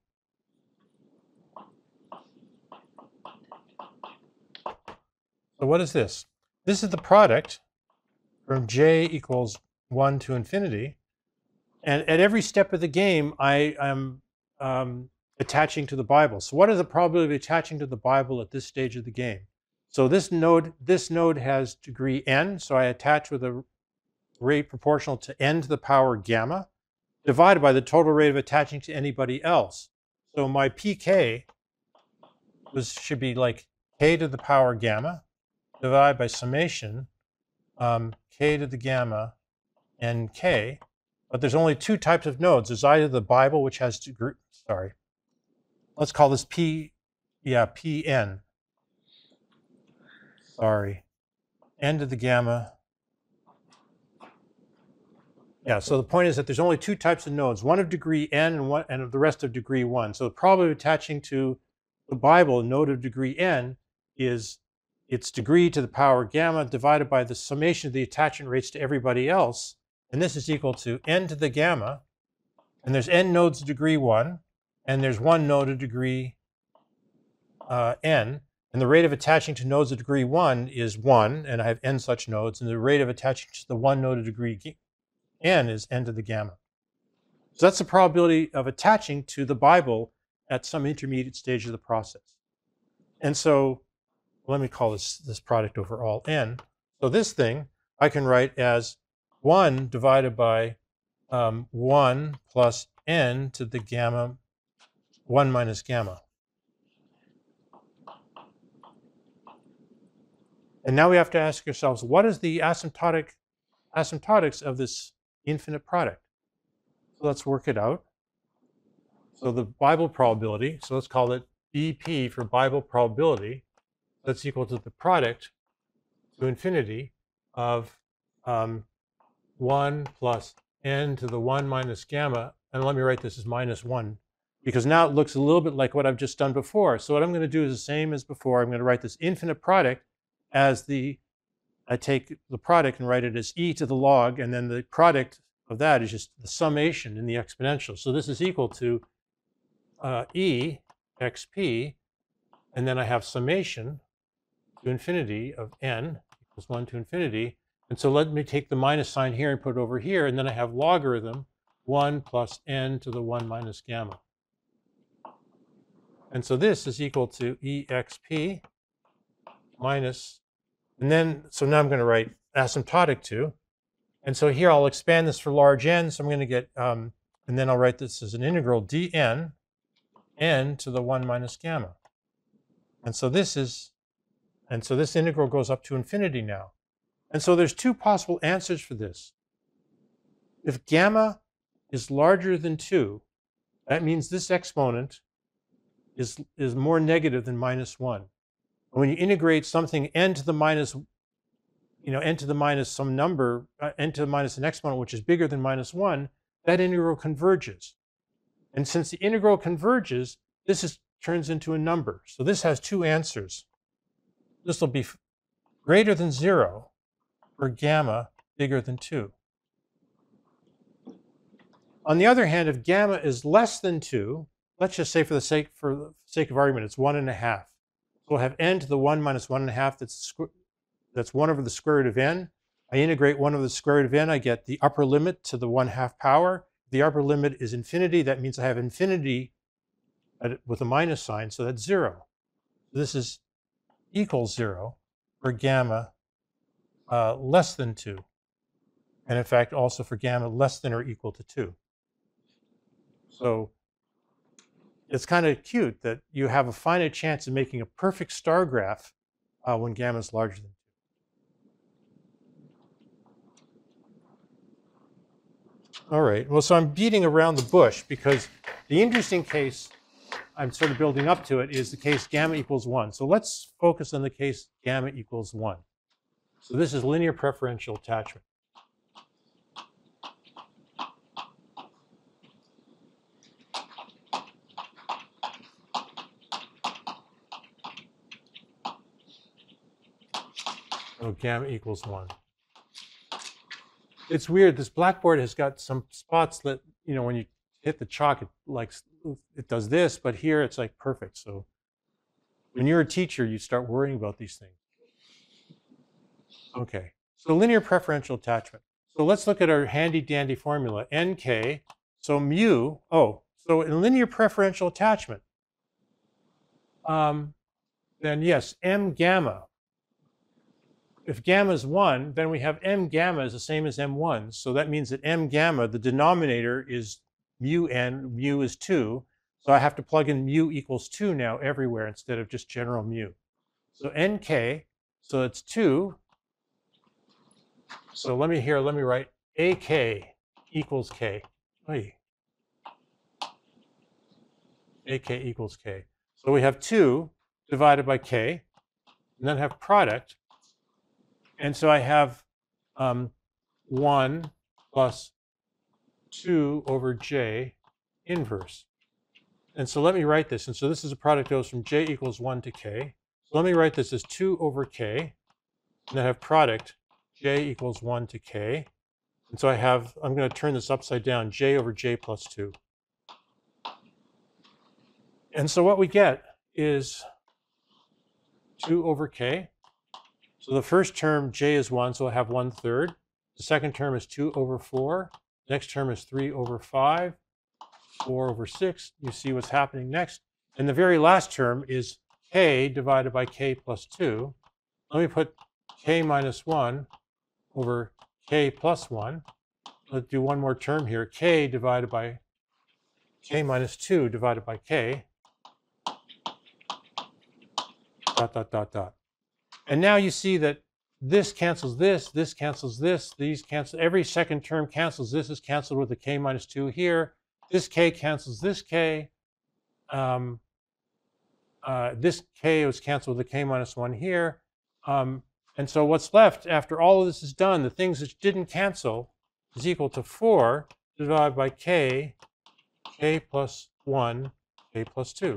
So what is this? This is the product from j equals 1 to infinity. And at every step of the game, I am attaching to the Bible. So what is the probability of attaching to the Bible at this stage of the game? So this node has degree n, so I attach with a rate proportional to n to the power gamma, divided by the total rate of attaching to anybody else. So my pk should be like k to the power gamma, divided by summation k to the gamma nk. But there's only 2 types of nodes. There's either the Bible, which has degree, let's call this pn. N to the gamma. Yeah, so the point is that there's only 2 types of nodes, one of degree n and the rest of degree 1. So the probability of attaching to the Bible, a node of degree n, is its degree to the power gamma divided by the summation of the attachment rates to everybody else. And this is equal to n to the gamma. And there's n nodes of degree 1, and there's 1 node of degree n. And the rate of attaching to nodes of degree 1 is 1, and I have n such nodes. And the rate of attaching to the 1 node of degree n is n to the gamma. So that's the probability of attaching to the Bible at some intermediate stage of the process. And so let me call this product over all n. So this thing I can write as 1 divided by 1 plus n to the gamma, 1 minus gamma. And now we have to ask ourselves, what is the asymptotics of this infinite product? So let's work it out. So the Bible probability, so let's call it BP for Bible probability, that's equal to the product to infinity of 1 plus n to the 1 minus gamma. And let me write this as minus 1, because now it looks a little bit like what I've just done before. So what I'm going to do is the same as before. I'm going to write this infinite product as I take the product and write it as e to the log, and then the product of that is just the summation in the exponential. So this is equal to e xp, and then I have summation to infinity of n equals 1 to infinity. And so let me take the minus sign here and put it over here, and then I have logarithm 1 plus n to the 1 minus gamma. And so this is equal to exp minus, and then, so now I'm going to write asymptotic to. And so here I'll expand this for large n. So I'm going to get, and then I'll write this as an integral dn n to the 1 minus gamma. And so this is, and so this integral goes up to infinity now. And so there's two possible answers for this. If gamma is larger than 2, that means this exponent is more negative than minus 1. And when you integrate something n to the minus, n to the minus some number, n to the minus an exponent which is bigger than minus 1, that integral converges. And since the integral converges, this turns into a number. So this has two answers. This will be greater than 0 for gamma bigger than 2. On the other hand, if gamma is less than 2, let's just say for the sake of argument, it's 1.5. So we'll have n to the 1 minus 1.5, that's 1 over the square root of n. I integrate 1 over the square root of n, I get the upper limit to the 1/2 power. The upper limit is infinity. That means I have infinity with a minus sign, so that's 0. This is equals 0 for gamma less than 2. And in fact, also for gamma less than or equal to 2. So it's kind of cute that you have a finite chance of making a perfect star graph when gamma is larger than 2. All right, well, so I'm beating around the bush because the interesting case I'm sort of building up to it is the case gamma equals 1. So let's focus on the case gamma equals 1. So this is linear preferential attachment. So gamma equals 1. It's weird. This blackboard has got some spots that, when you hit the chalk, it does this, but here it's like perfect. So when you're a teacher, you start worrying about these things. Okay, so linear preferential attachment. So let's look at our handy dandy formula, nk. So mu, so in linear preferential attachment, then yes, m gamma. If gamma is 1, then we have m gamma is the same as m1. So that means that m gamma, the denominator is mu n, mu is 2. So I have to plug in mu equals 2 now everywhere instead of just general mu. So nk, so it's 2. So let me write ak equals k. ak equals k. So we have 2 divided by k, and then have product. And so I have 1 plus 2 over j inverse. And so let me write this. And so this is a product goes from j equals 1 to k. So let me write this as 2 over k. And then I have product j equals 1 to k. And so I'm going to turn this upside down, j over j plus 2. And so what we get is 2 over k. So the first term, j is 1, so I have 1/3. The second term is 2 over 4. Next term is 3 over 5, 4 over 6. You see what's happening next. And the very last term is k divided by k plus 2. Let me put k minus 1 over k plus 1. Let's do one more term here. K divided by k minus 2 divided by k. Dot, dot, dot, dot. And now you see that this cancels this cancels this, these cancel, every second term cancels. This is canceled with the k minus 2 here. This k cancels this k. This k was canceled with the k minus 1 here. And so what's left after all of this is done, the things that didn't cancel is equal to 4 divided by k, k plus 1, k plus 2.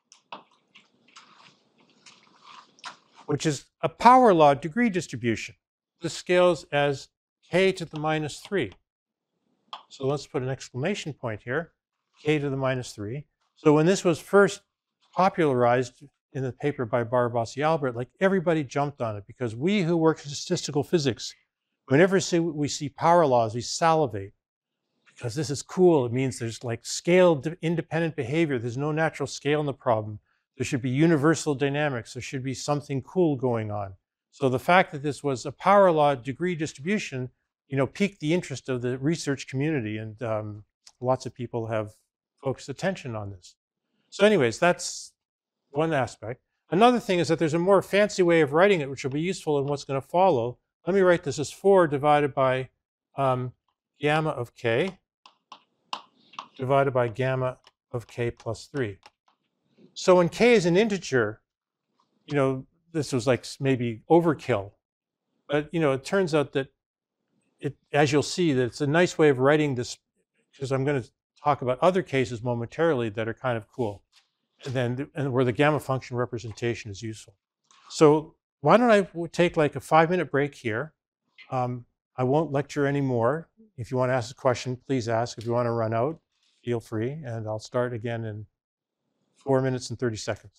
Which is a power law degree distribution. This scales as k to the minus 3. So let's put an exclamation point here, k to the minus 3. So when this was first popularized in the paper by Barabasi-Albert, like everybody jumped on it because we who work in statistical physics, whenever we see power laws, we salivate because this is cool. It means there's like scale independent behavior. There's no natural scale in the problem. There should be universal dynamics. There should be something cool going on. So the fact that this was a power law degree distribution, piqued the interest of the research community, and lots of people have focused attention on this. So anyways, that's one aspect. Another thing is that there's a more fancy way of writing it, which will be useful in what's going to follow. Let me write this as 4 divided by gamma of k divided by gamma of k plus 3. So when k is an integer, this was like maybe overkill. But, it turns out that as you'll see, that it's a nice way of writing this, because I'm going to talk about other cases momentarily that are kind of cool, and where the gamma function representation is useful. So why don't I take like a 5-minute break here. I won't lecture anymore. If you want to ask a question, please ask. If you want to run out, feel free, and I'll start again in 4 minutes and 30 seconds.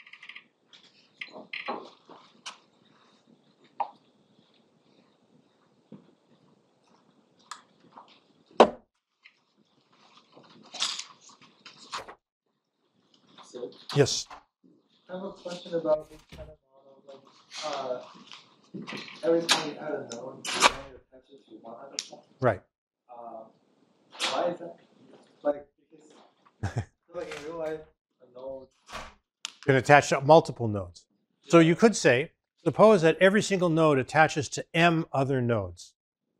So Yes. I have a question about this kind of model. Like, every time you add a node, you only attach it to one other one. Right. Why is that? Like, because like in real life, a node. Can attach to multiple nodes. So you could say, suppose that every single node attaches to m other nodes.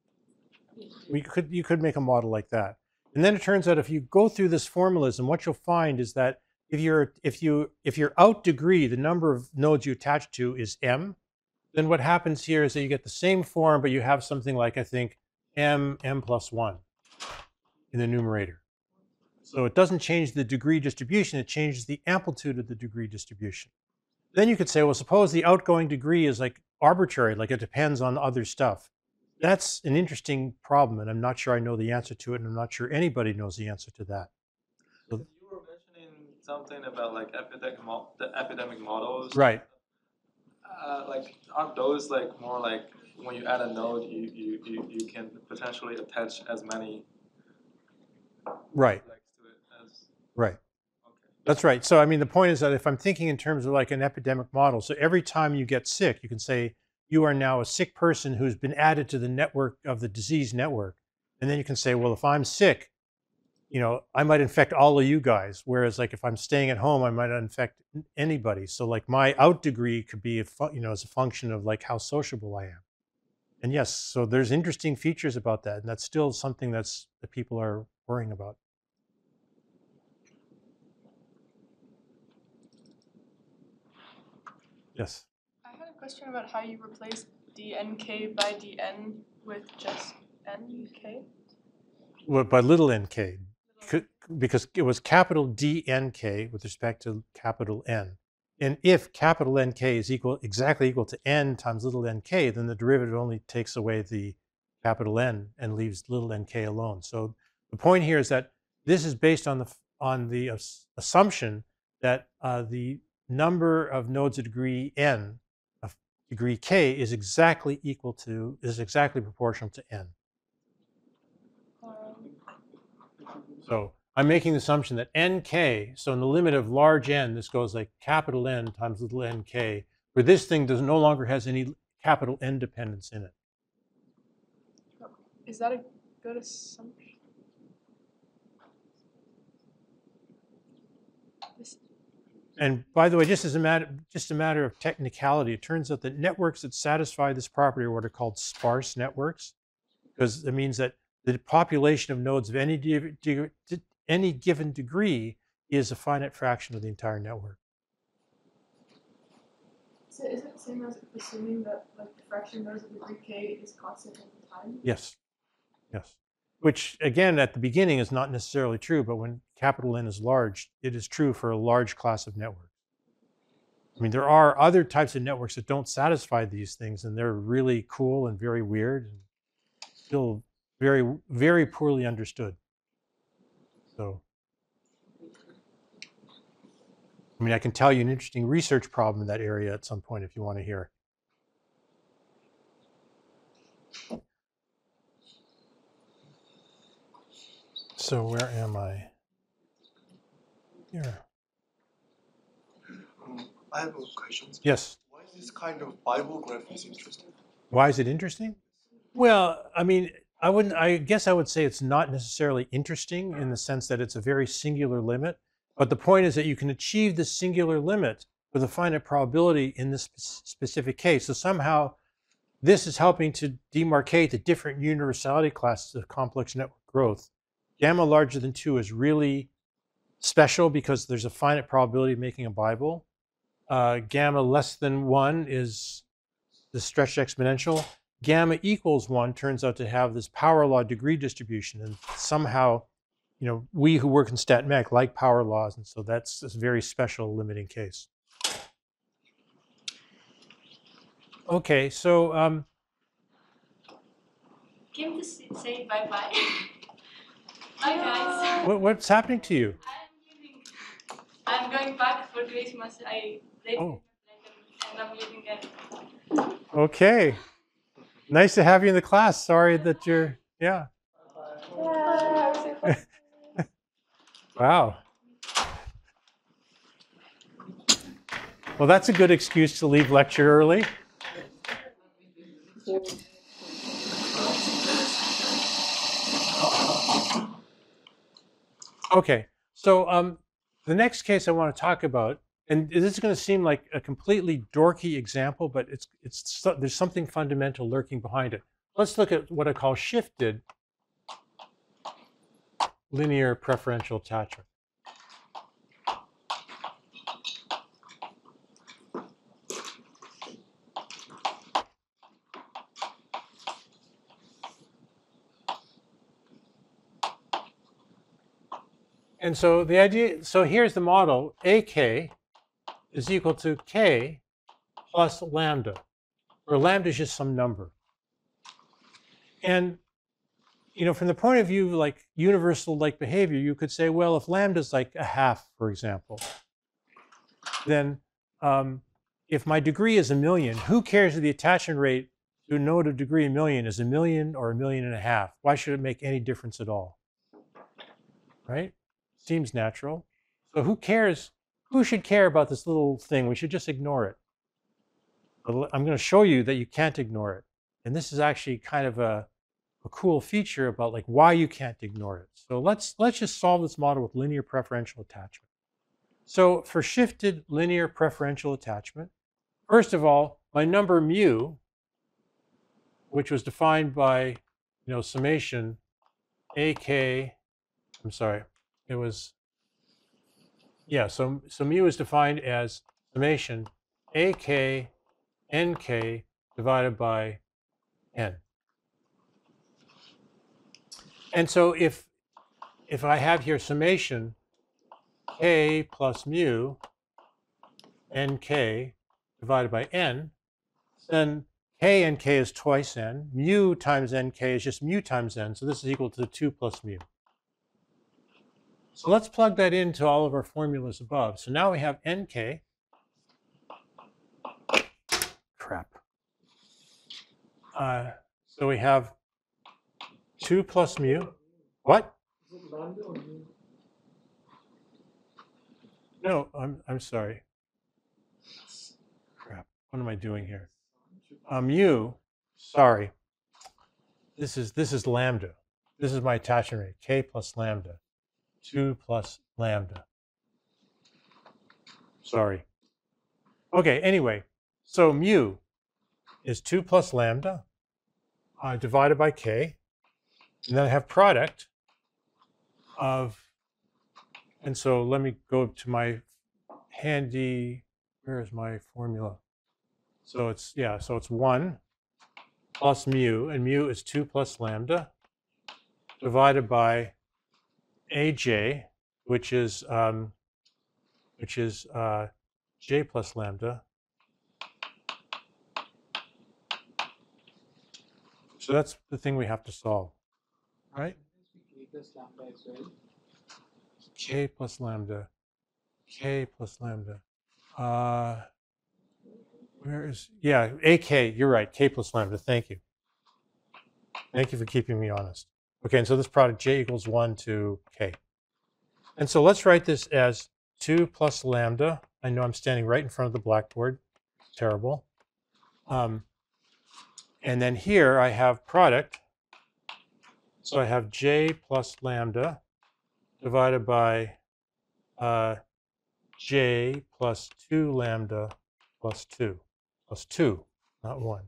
You could make a model like that. And then it turns out if you go through this formalism, what you'll find is that if your out degree, the number of nodes you attach to is m, then what happens here is that you get the same form, but you have something like, I think, m plus 1 in the numerator. So it doesn't change the degree distribution, it changes the amplitude of the degree distribution. Then you could say, well, suppose the outgoing degree is like arbitrary, like it depends on other stuff. That's an interesting problem, and I'm not sure I know the answer to it, and I'm not sure anybody knows the answer to that. So, You were mentioning something about like the epidemic models. right. Like, aren't those like more like when you add a node, you can potentially attach as many Right. legs to it as. Right. Okay. That's right. So, I mean, the point is that if I'm thinking in terms of like an epidemic model, so every time you get sick, you can say you are now a sick person who's been added to the network of the disease network. And then you can say, well, if I'm sick, I might infect all of you guys. Whereas like if I'm staying at home, I might not infect anybody. So like my out degree could be, as a function of like how sociable I am. And yes, so there's interesting features about that. And that's still something that people are worrying about. Yes. I had a question about how you replace dnk by dn with just nk. Well, by little nk, because it was capital DNK with respect to capital N. And if capital NK is exactly equal to n times little nk, then the derivative only takes away the capital N and leaves little nk alone. So the point here is that this is based on the assumption that the number of nodes of degree n of degree k is exactly proportional to n. So I'm making the assumption that nk, so in the limit of large N, this goes like capital N times little nk, where this thing no longer has any capital N dependence in it. Is that a good assumption? And by the way, just a matter of technicality, it turns out that networks that satisfy this property are what are called sparse networks, because it means that the population of nodes of any given degree is a finite fraction of the entire network. So is it the same as assuming that like the fraction nodes of degree k is constant over time? Yes. Yes. Which again, at the beginning is not necessarily true, but when capital N is large, it is true for a large class of networks. I mean, there are other types of networks that don't satisfy these things, and they're really cool and very weird and still very, very poorly understood. So, I mean, I can tell you an interesting research problem in that area at some point if you want to hear. So where am I? Here. I have a question. Yes. Why is this kind of Bible graph is interesting? Why is it interesting? Well, I mean, I guess I would say it's not necessarily interesting in the sense that it's a very singular limit. But the point is that you can achieve this singular limit with a finite probability in this specific case. So somehow this is helping to demarcate the different universality classes of complex network growth. Gamma larger than 2 is really special because there's a finite probability of making a Bible. Gamma less than 1 is the stretched exponential. Gamma equals 1 turns out to have this power law degree distribution, and somehow, we who work in stat mech like power laws, and so that's a very special limiting case. Okay, so Came to say bye-bye. Bye, guys. what's happening to you? I'm leaving. I'm going back for Christmas. Oh. And I'm leaving again. Okay. Nice to have you in the class. Sorry that you're, yeah. Wow. Well, that's a good excuse to leave lecture early. Okay, so the next case I want to talk about, and this is going to seem like a completely dorky example, but there's something fundamental lurking behind it. Let's look at what I call shifted linear preferential attachment. And so the idea, so here's the model, AK is equal to K plus lambda, where lambda is just some number. And, from the point of view like universal like behavior, you could say, well, if lambda is like a half, for example, then if my degree is 1,000,000, who cares if the attachment rate to a node of degree 1,000,000 is 1,000,000 or 1,500,000? Why should it make any difference at all? Right? Seems natural. So who cares? Who should care about this little thing? We should just ignore it. But I'm going to show you that you can't ignore it. And this is actually kind of a cool feature about like why you can't ignore it. So let's just solve this model with linear preferential attachment. So for shifted linear preferential attachment, first of all, my number mu, which was defined by summation AK, I'm sorry, it was, yeah, so mu is defined as summation AK nk divided by n. And so if I have here summation k plus mu nk divided by n, then k and k is twice n. Mu times nk is just mu times n, so this is equal to 2 plus mu. So let's plug that into all of our formulas above. So now we have nk. Crap. So we have 2 plus mu. What? Is it lambda or mu? No, I'm sorry. Crap. What am I doing here? Mu. Sorry. This is lambda. This is my attachment rate. K plus lambda. 2 plus lambda. Sorry. Okay. Anyway, so mu is 2 plus lambda divided by k. And then I have product of, and so let me go to my handy, where is my formula? So it's, yeah, so it's 1 plus mu, and mu is 2 plus lambda divided by aj, which is j plus lambda. So that's the thing we have to solve, right? K plus lambda as well. K plus lambda. K plus lambda. Where is, yeah, AK, you're right, K plus lambda, thank you. Thank you for keeping me honest. Okay, and so this product j equals 1 to k. And so let's write this as 2 plus lambda. I know I'm standing right in front of the blackboard. Terrible. And then here I have product. So I have j plus lambda divided by j plus 2 lambda plus 2, not 1.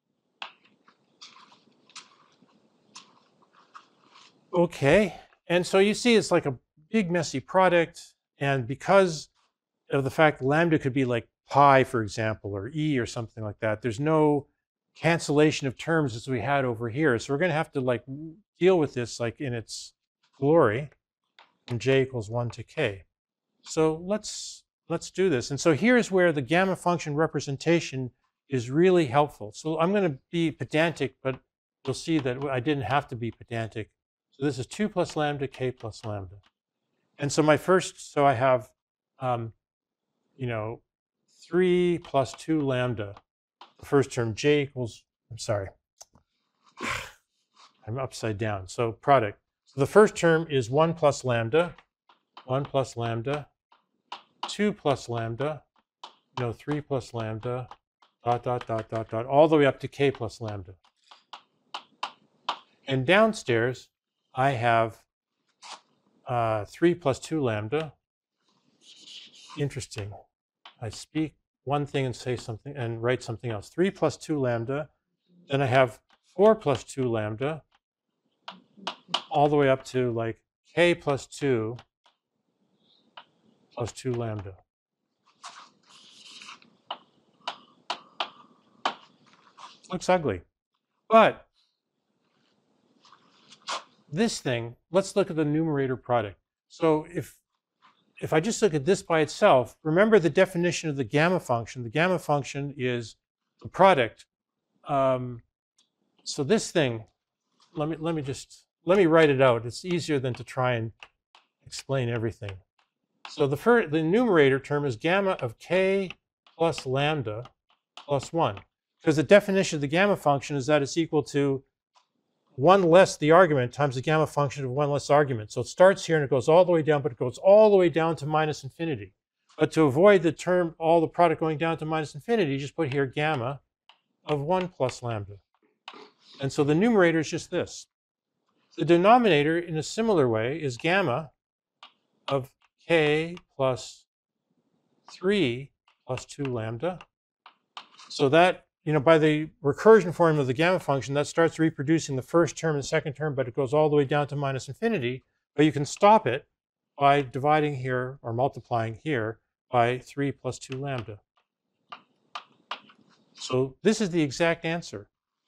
Okay, and so you see it's like a big messy product, and because of the fact lambda could be like pi, for example, or e or something like that, there's no cancellation of terms as we had over here. So we're going to have to like deal with this like in its glory from j equals 1 to k. So let's do this. And so here's where the gamma function representation is really helpful. So I'm going to be pedantic, but you'll see that I didn't have to be pedantic. So this is 2 plus lambda, k plus lambda. And so so I have, 3 plus 2 lambda. The first term, j equals, I'm sorry, I'm upside down. So product. So the first term is 1 plus lambda, 2 plus lambda, 3 plus lambda, all the way up to k plus lambda. And downstairs, I have 3 plus 2 lambda. Interesting. I speak one thing and say something and write something else. 3 plus 2 lambda. Then I have 4 plus 2 lambda, all the way up to like k plus 2 plus 2 lambda. Looks ugly. But this thing, let's look at the numerator product. So if I just look at this by itself, remember the definition of the gamma function. The gamma function is the product. So this thing, let me write it out. It's easier than to try and explain everything. So the numerator term is gamma of k plus lambda plus 1. Because the definition of the gamma function is that it's equal to 1 less the argument times the gamma function of 1 less argument. So it starts here and it goes all the way down, but it goes all the way down to minus infinity. But to avoid the term, all the product going down to minus infinity, you just put here gamma of 1 plus lambda. And so the numerator is just this. The denominator, in a similar way, is gamma of k plus 3 plus 2 lambda. So that, by the recursion formula of the gamma function, that starts reproducing the first term and the second term, but it goes all the way down to minus infinity. But you can stop it by dividing here or multiplying here by 3 plus 2 lambda. So this is the exact answer.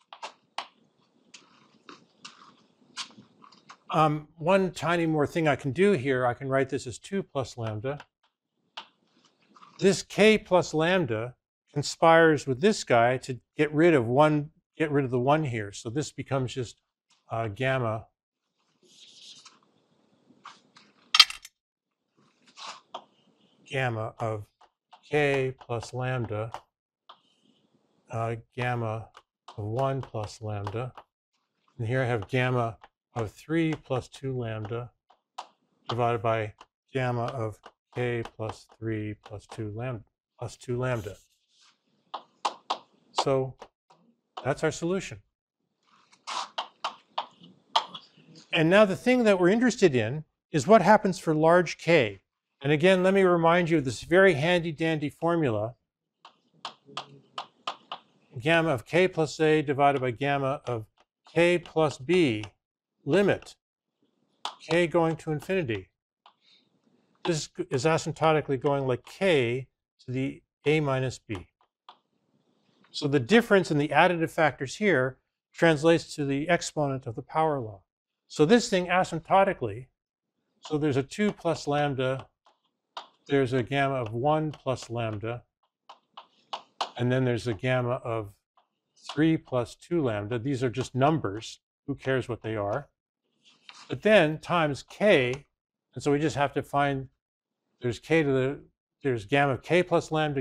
One tiny more thing I can do here, I can write this as 2 plus lambda. This k plus lambda conspires with this guy to get rid of the 1 here. So this becomes just gamma of k plus lambda, gamma of 1 plus lambda. And here I have gamma of 3 plus 2 lambda divided by gamma of k plus 3 plus 2 lambda. So that's our solution. And now the thing that we're interested in is what happens for large k. And again, let me remind you of this very handy dandy formula. Gamma of k plus a divided by gamma of k plus b, limit k going to infinity. This is asymptotically going like k to the a minus b. So the difference in the additive factors here translates to the exponent of the power law. So this thing asymptotically, so there's a 2 plus lambda, there's a gamma of 1 plus lambda, and then there's a gamma of 3 plus 2 lambda. These are just numbers. Who cares what they are? But then times k, and so we just have to find, there's gamma of k plus lambda,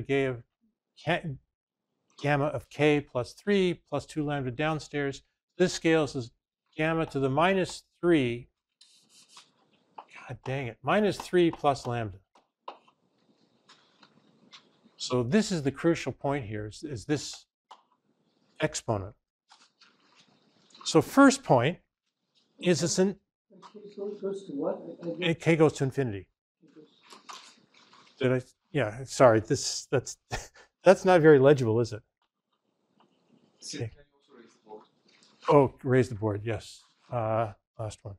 gamma of k plus 3 plus 2 lambda downstairs. This scales as gamma to the minus 3. God dang it. Minus 3 plus lambda. So this is the crucial point here, is this exponent. So first point is this K goes to what? k goes to infinity. Did I? Yeah, sorry. That's not very legible, is it? Okay. Oh, raise the board, yes. Last one.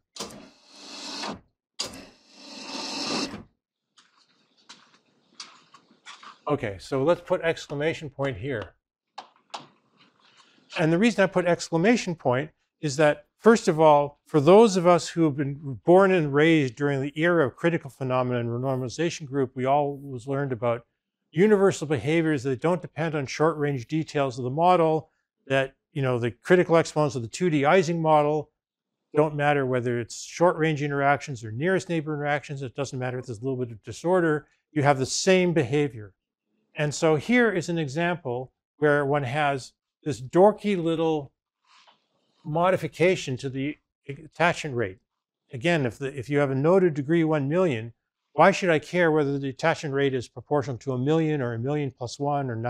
Okay, so let's put exclamation point here. And the reason I put exclamation point is that, first of all, for those of us who have been born and raised during the era of critical phenomena and renormalization group, we always learned about universal behaviors that don't depend on short-range details of the model, that, you know, the critical exponents of the 2D Ising model don't matter whether it's short-range interactions or nearest neighbor interactions. It doesn't matter if there's a little bit of disorder. You have the same behavior. And so here is an example where one has this dorky little modification to the attachment rate. Again, if you have a node of degree 1 million, why should I care whether the attachment rate is proportional to 1 million or 1 million plus 1 or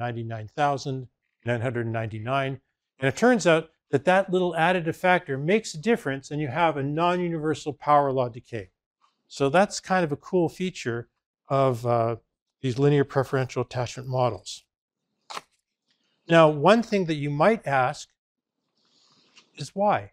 999,999? And it turns out that that little additive factor makes a difference, and you have a non-universal power law decay. So that's kind of a cool feature of these linear preferential attachment models. Now, one thing that you might ask is why?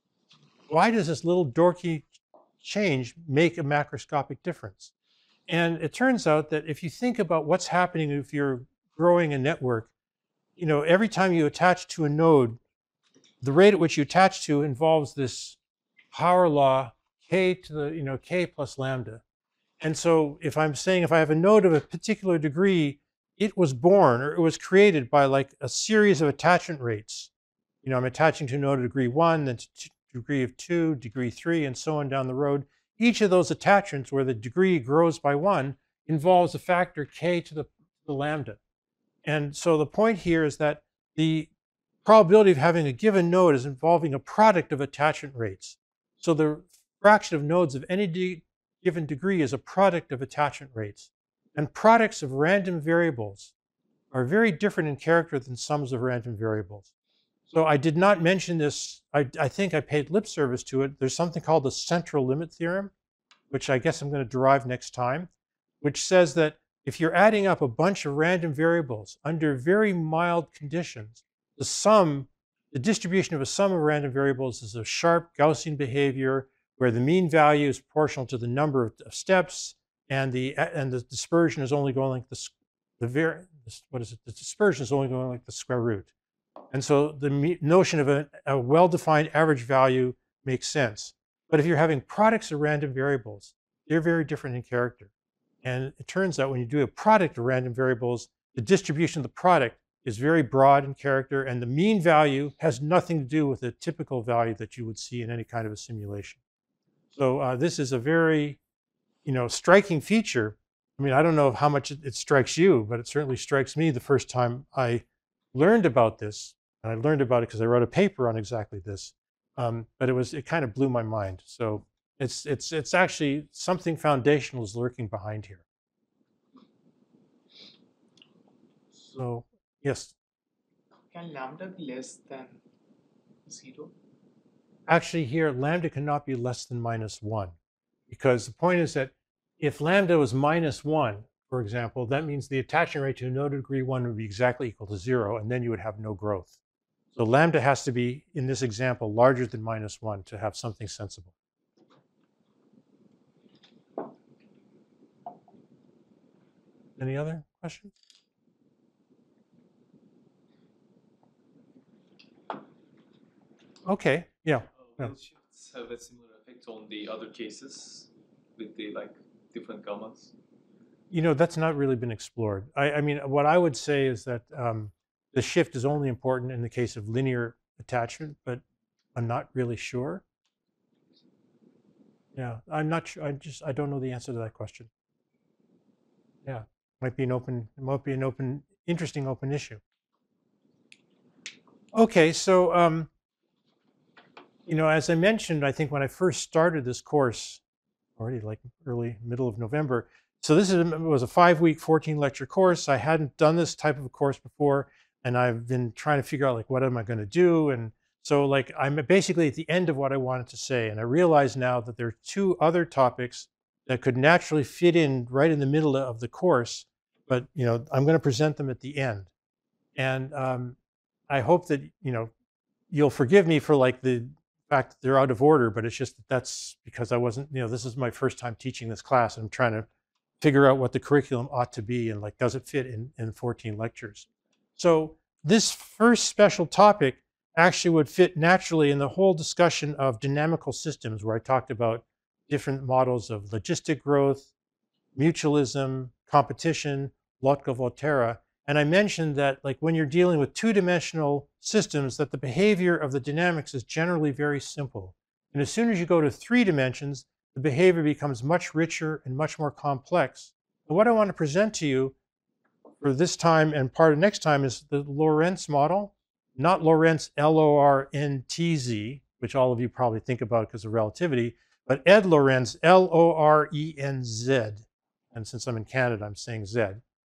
Why does this little dorky change make a macroscopic difference? And it turns out that if you think about what's happening if you're growing a network, you know, every time you attach to a node, the rate at which you attach to involves this power law k to the, you know, k plus lambda. And so if I'm saying if I have a node of a particular degree, it was born or it was created by like a series of attachment rates. You know, I'm attaching to a node of degree 1, then to degree of 2, degree 3, and so on down the road. Each of those attachments where the degree grows by 1 involves a factor k to the lambda. And so the point here is that the probability of having a given node is involving a product of attachment rates. So the fraction of nodes of any given degree is a product of attachment rates. And products of random variables are very different in character than sums of random variables. So I did not mention this. I think I paid lip service to it. There's something called the central limit theorem, which I guess I'm going to derive next time, which says that if you're adding up a bunch of random variables under very mild conditions, the distribution of a sum of random variables is a sharp Gaussian behavior where the mean value is proportional to the number of steps, and the dispersion is only going like the dispersion is only going like the square root. And so the notion of a well-defined average value makes sense. But if you're having products of random variables, they're very different in character. And it turns out when you do a product of random variables, the distribution of the product is very broad in character, and the mean value has nothing to do with the typical value that you would see in any kind of a simulation. So this is a very, you know, striking feature. I mean, I don't know how much it strikes you, but it certainly strikes me the first time I learned about this. And I learned about it because I wrote a paper on exactly this. But it kind of blew my mind. So it's actually something foundational is lurking behind here. So yes. Can lambda be less than 0? Actually here, lambda cannot be less than -1, because the point is that if lambda was -1, for example, that means the attachment rate to a node of degree 1 would be exactly equal to 0, and then you would have no growth. So lambda has to be, in this example, larger than -1 to have something sensible. Any other questions? Okay, yeah. Will shifts have a similar effect on the other cases with the different gammas? You know, that's not really been explored. I mean, what I would say is that the shift is only important in the case of linear attachment, but I'm not really sure. Yeah, I'm not sure. I don't know the answer to that question. Yeah, might be an interesting open issue. Okay, so you know, as I mentioned, I think when I first started this course, already like early, middle of November. So this was a 5-week, 14-lecture course. I hadn't done this type of a course before, and I've been trying to figure out like, what am I going to do? And so like, I'm basically at the end of what I wanted to say. And I realize now that there are 2 other topics that could naturally fit in right in the middle of the course, but you know, I'm going to present them at the end. And I hope that, you know, you'll forgive me for like the fact that they're out of order, but it's just that's because I wasn't, you know, this is my first time teaching this class, and I'm trying to figure out what the curriculum ought to be and like, does it fit in 14 lectures? So this first special topic actually would fit naturally in the whole discussion of dynamical systems, where I talked about different models of logistic growth, mutualism, competition, Lotka-Volterra. And I mentioned that like when you're dealing with 2-dimensional systems, that the behavior of the dynamics is generally very simple. And as soon as you go to 3 dimensions, the behavior becomes much richer and much more complex. And what I want to present to you for this time and part of next time is the Lorentz model, not Lorentz, L-O-R-N-T-Z, which all of you probably think about because of relativity, but Ed Lorenz, L-O-R-E-N-Z. And since I'm in Canada, I'm saying Z.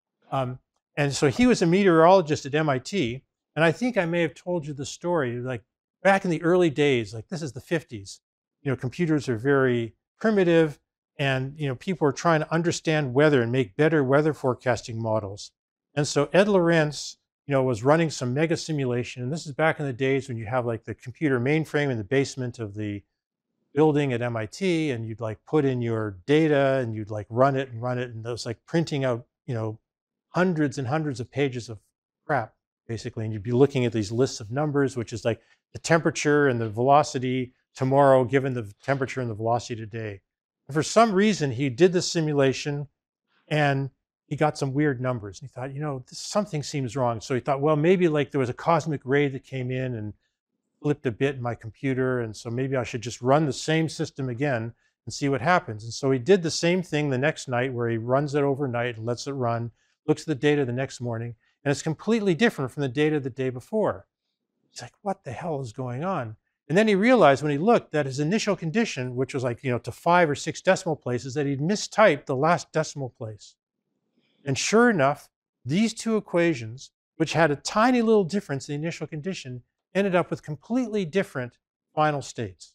And so he was a meteorologist at MIT. And I think I may have told you the story, like back in the early days, like this is the 50s, you know, computers are very primitive, and, you know, people are trying to understand weather and make better weather forecasting models. And so Ed Lorenz, you know, was running some mega simulation. And this is back in the days when you have like the computer mainframe in the basement of the building at MIT, and you'd like put in your data and you'd like run it. And it was like printing out, you know, hundreds and hundreds of pages of crap, basically. And you'd be looking at these lists of numbers, which is like the temperature and the velocity tomorrow, given the temperature and the velocity today. And for some reason, he did this simulation and he got some weird numbers. And he thought, you know, something seems wrong. So he thought, well, maybe like there was a cosmic ray that came in and flipped a bit in my computer. And so maybe I should just run the same system again and see what happens. And so he did the same thing the next night, where he runs it overnight and lets it run, looks at the data the next morning, and it's completely different from the data the day before. He's like, what the hell is going on? And then he realized when he looked that his initial condition, which was like, you know, to 5 or 6 decimal places, that he'd mistyped the last decimal place. And sure enough, these 2 equations, which had a tiny little difference in the initial condition, ended up with completely different final states.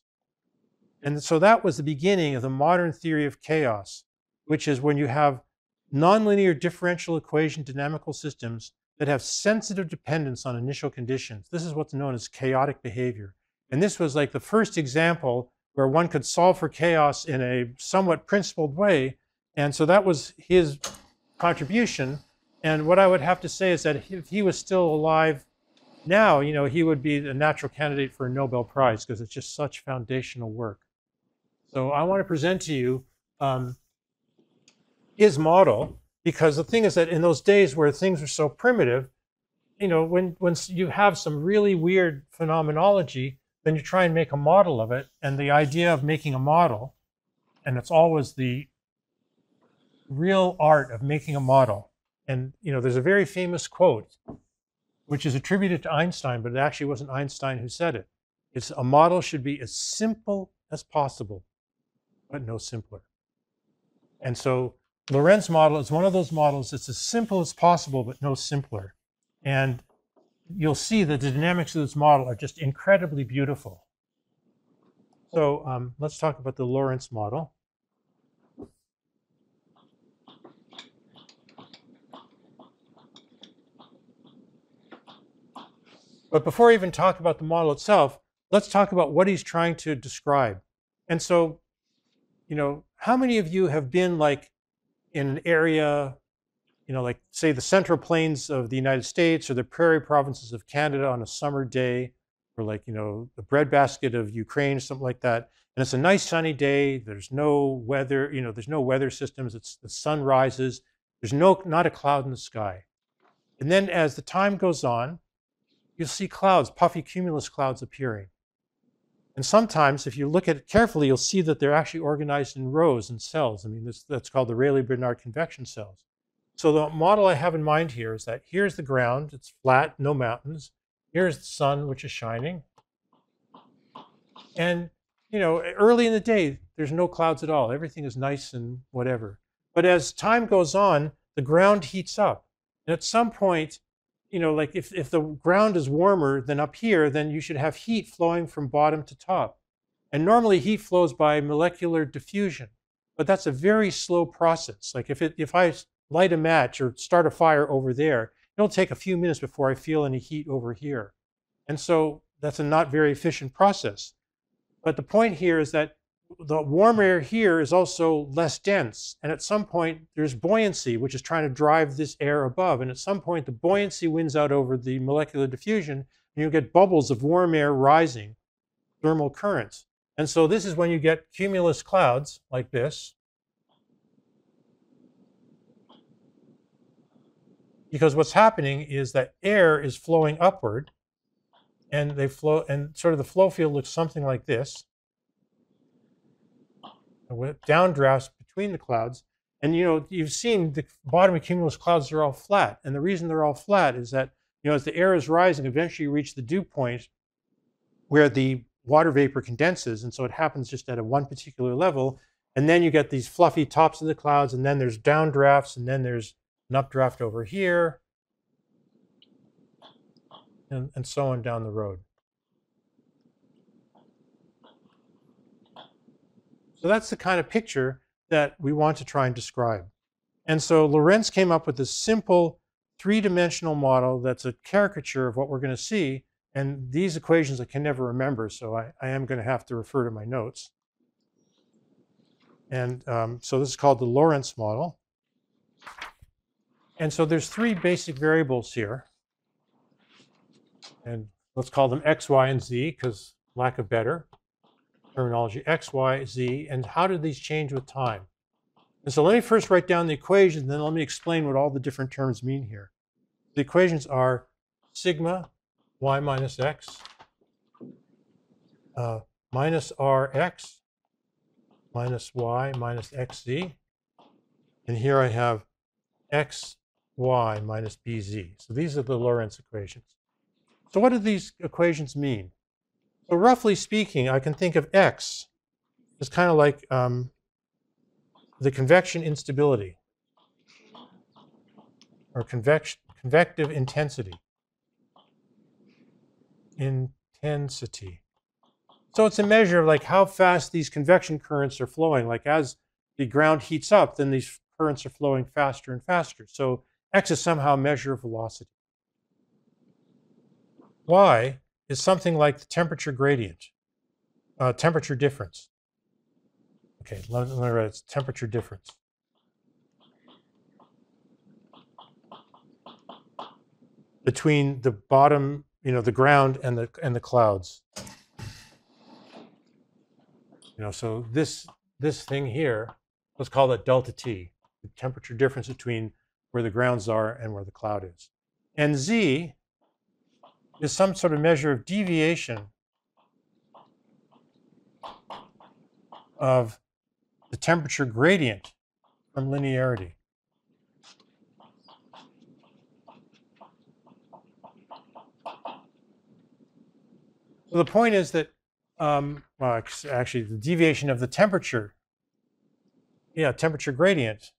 And so that was the beginning of the modern theory of chaos, which is when you have nonlinear differential equation dynamical systems that have sensitive dependence on initial conditions. This is what's known as chaotic behavior. And this was like the first example where one could solve for chaos in a somewhat principled way. And so that was his contribution. And what I would have to say is that if he was still alive now, you know, he would be a natural candidate for a Nobel Prize, because it's just such foundational work. So I want to present to you his model, because the thing is that in those days where things are so primitive, you know, when you have some really weird phenomenology, then you try and make a model of it. And the idea of making a model, and it's always the real art of making a model. And, you know, there's a very famous quote, which is attributed to Einstein, but it actually wasn't Einstein who said it. It's, a model should be as simple as possible, but no simpler. And so Lorentz model is one of those models that's as simple as possible, but no simpler. And you'll see that the dynamics of this model are just incredibly beautiful. So let's talk about the Lorentz model. But before I even talk about the model itself, let's talk about what he's trying to describe. And so, you know, how many of you have been like in an area, you know, like say the Central Plains of the United States or the prairie provinces of Canada on a summer day, or like, you know, the breadbasket of Ukraine, something like that. And it's a nice sunny day. There's no weather, you know, there's no weather systems. It's the sun rises. There's not a cloud in the sky. And then as the time goes on, you'll see clouds, puffy cumulus clouds appearing. And sometimes, if you look at it carefully, you'll see that they're actually organized in rows and cells. I mean, that's called the Rayleigh-Bernard convection cells. So the model I have in mind here is that here's the ground. It's flat, no mountains. Here's the sun, which is shining. And, early in the day, there's no clouds at all. Everything is nice and whatever. But as time goes on, the ground heats up. And at some point, like if the ground is warmer than up here, then you should have heat flowing from bottom to top. And normally heat flows by molecular diffusion, but that's a very slow process. Like if I light a match or start a fire over there, it'll take a few minutes before I feel any heat over here. And so that's a not very efficient process. But the point here is that the warm air here is also less dense. And at some point, there's buoyancy, which is trying to drive this air above. And at some point, the buoyancy wins out over the molecular diffusion, and you get bubbles of warm air rising, thermal currents. And so this is when you get cumulus clouds like this. Because what's happening is that air is flowing upward, and they flow, and sort of the flow field looks something like this, with downdrafts between the clouds. And you've seen the bottom of cumulus clouds are all flat, and the reason they're all flat is that as the air is rising, eventually you reach the dew point where the water vapor condenses, and so it happens just at one particular level, and then you get these fluffy tops of the clouds, and then there's downdrafts, and then there's an updraft over here, and so on down the road. So that's the kind of picture that we want to try and describe. And so Lorentz came up with this simple three-dimensional model that's a caricature of what we're going to see. And these equations I can never remember, so I am going to have to refer to my notes. And so this is called the Lorentz model. And so there's three basic variables here. And let's call them x, y, and z, because lack of better terminology, x, y, z. And how do these change with time? And so let me first write down the equations, and then let me explain what all the different terms mean here. The equations are sigma y minus x minus rx minus y minus xz. And here I have x, y minus bz. So these are the Lorentz equations. So what do these equations mean? So roughly speaking, I can think of x as kind of like the convection instability or convective intensity. So it's a measure of like how fast these convection currents are flowing. Like as the ground heats up, then these currents are flowing faster and faster. So x is somehow a measure of velocity. Y is something like the temperature gradient, temperature difference. Okay, let me write it. It's temperature difference. Between the bottom, the ground and the clouds. So this thing here, let's call it delta T, the temperature difference between where the grounds are and where the cloud is. And Z is some sort of measure of deviation of the temperature gradient from linearity. So the point is that, well, actually, the deviation of the temperature, temperature gradient.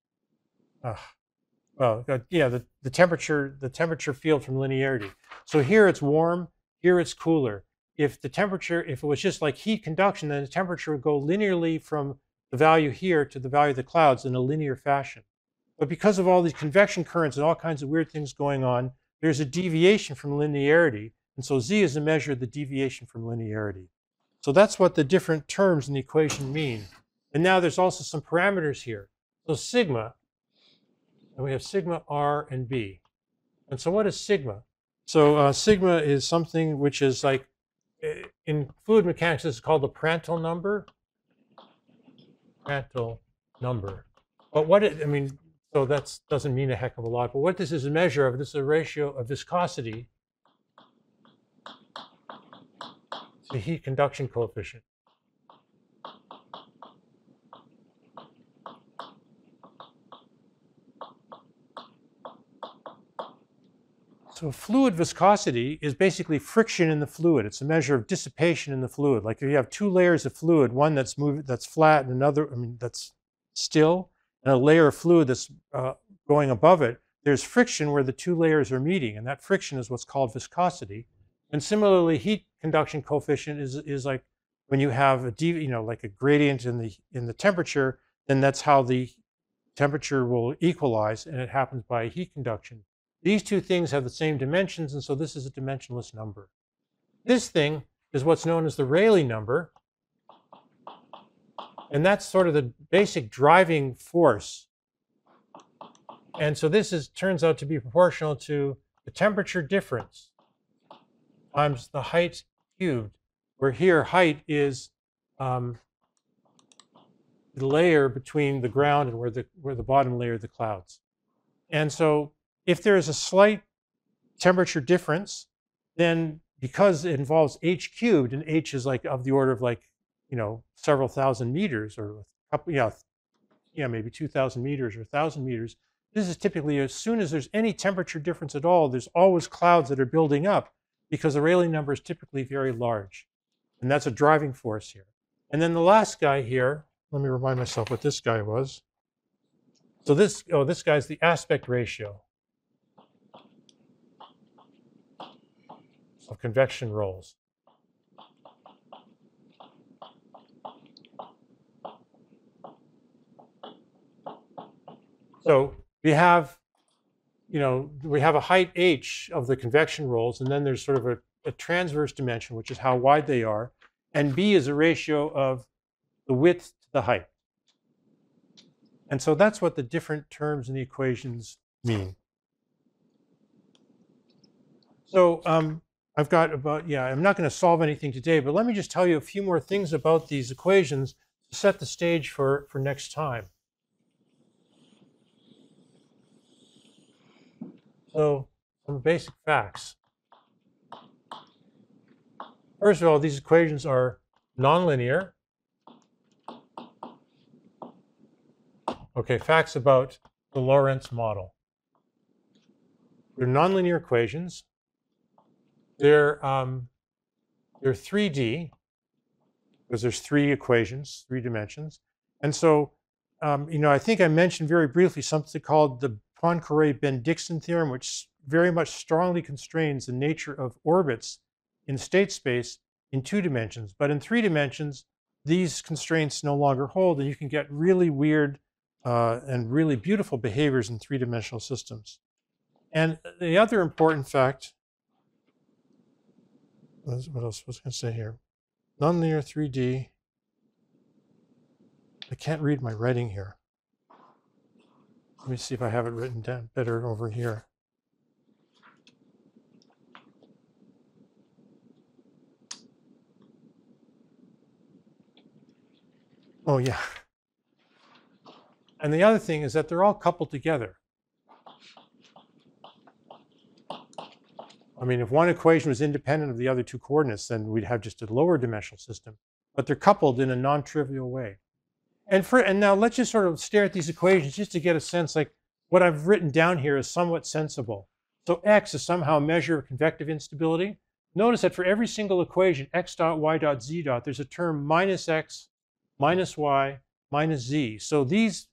The temperature field from linearity. So here it's warm, here it's cooler. If it was just like heat conduction, then the temperature would go linearly from the value here to the value of the clouds in a linear fashion. But because of all these convection currents and all kinds of weird things going on, there's a deviation from linearity. And so Z is a measure of the deviation from linearity. So that's what the different terms in the equation mean. And now there's also some parameters here. So sigma, and we have sigma R and B. And so what is sigma? So sigma is something which is like, in fluid mechanics, this is called the Prandtl number. Prandtl number. But so that doesn't mean a heck of a lot. But what this is a measure of, this is a ratio of viscosity to heat conduction coefficient. So fluid viscosity is basically friction in the fluid. It's a measure of dissipation in the fluid. Like if you have two layers of fluid, one that's moving, that's flat, and another, that's still, and a layer of fluid that's going above it, there's friction where the two layers are meeting, and that friction is what's called viscosity. And similarly, heat conduction coefficient is like when you have like a gradient in the temperature, then that's how the temperature will equalize, and it happens by heat conduction. These two things have the same dimensions, and so this is a dimensionless number. This thing is what's known as the Rayleigh number, and that's sort of the basic driving force. And so this turns out to be proportional to the temperature difference times the height cubed, where here height is the layer between the ground and where the bottom layer of the clouds. And so if there is a slight temperature difference, then because it involves h cubed, and h is like of the order of like, several thousand meters, or a couple, maybe 2,000 meters or 1,000 meters, this is typically, as soon as there's any temperature difference at all, there's always clouds that are building up, because the Rayleigh number is typically very large. And that's a driving force here. And then the last guy here, let me remind myself what this guy was. So this guy's the aspect ratio of convection rolls. So we have, we have a height h of the convection rolls, and then there's sort of a transverse dimension, which is how wide they are, and b is a ratio of the width to the height. And so that's what the different terms in the equations mean. So I've got I'm not going to solve anything today, but let me just tell you a few more things about these equations to set the stage for next time. So some basic facts. First of all, these equations are nonlinear. Okay, facts about the Lorentz model. They're nonlinear equations. They're 3D, because there's three equations, three dimensions. And so, I think I mentioned very briefly something called the Poincaré-Bendixson theorem, which very much strongly constrains the nature of orbits in state space in 2 dimensions. But in 3 dimensions, these constraints no longer hold, and you can get really weird and really beautiful behaviors in 3-dimensional systems. And the other important fact, what else was I going to say here? Nonlinear 3D. I can't read my writing here. Let me see if I have it written down better over here. Oh, yeah. And the other thing is that they're all coupled together. I mean, if one equation was independent of the other 2 coordinates, then we'd have just a lower dimensional system. But they're coupled in a non-trivial way. And now let's just sort of stare at these equations just to get a sense, like what I've written down here is somewhat sensible. So x is somehow a measure of convective instability. Notice that for every single equation, x dot, y dot, z dot, there's a term minus x, minus y, minus z. So these,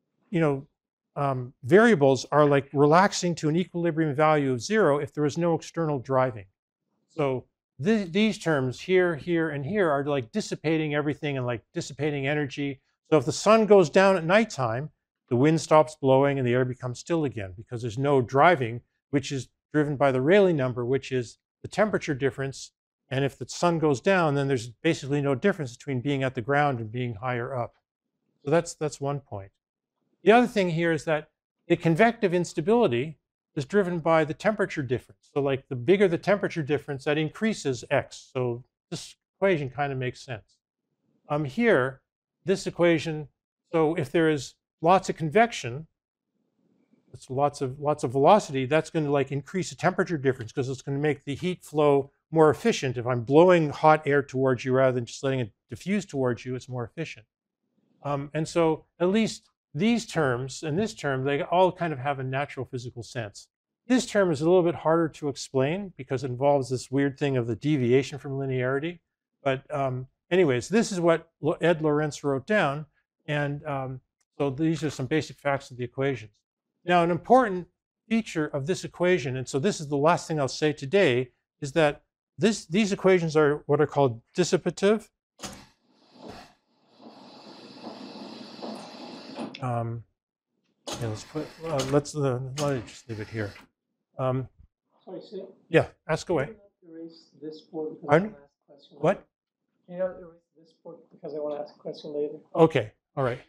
variables are like relaxing to an equilibrium value of 0 if there is no external driving. So these terms here, here, and here are like dissipating everything and like dissipating energy. So if the sun goes down at nighttime, the wind stops blowing and the air becomes still again because there's no driving, which is driven by the Rayleigh number, which is the temperature difference. And if the sun goes down, then there's basically no difference between being at the ground and being higher up. So that's one point. The other thing here is that the convective instability is driven by the temperature difference. So like the bigger the temperature difference, that increases x. So this equation kind of makes sense. Here, this equation, so if there is lots of convection, it's lots of velocity, that's going to like increase the temperature difference because it's going to make the heat flow more efficient. If I'm blowing hot air towards you rather than just letting it diffuse towards you, it's more efficient. And so at least these terms and this term, they all kind of have a natural physical sense. This term is a little bit harder to explain because it involves this weird thing of the deviation from linearity. But anyways, this is what Ed Lorenz wrote down. And so these are some basic facts of the equations. Now, an important feature of this equation, and so this is the last thing I'll say today, is that these equations are what are called dissipative. Yeah, let's let me just leave it here. Sorry, Sid. Yeah, ask away. Can you erase this board because Pardon? I want to ask a question What? later? Can you not erase this board because I want to ask a question later? Okay, all right.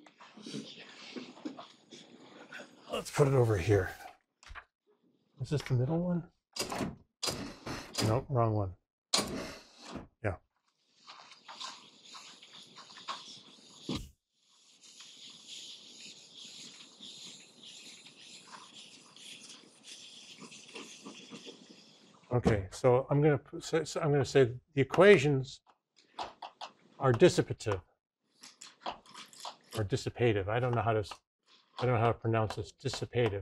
Let's put it over here. Is this the middle one? No, wrong one. Yeah. Okay, so I'm going to say the equations are dissipative or dissipative. I don't know how to pronounce this. Dissipative.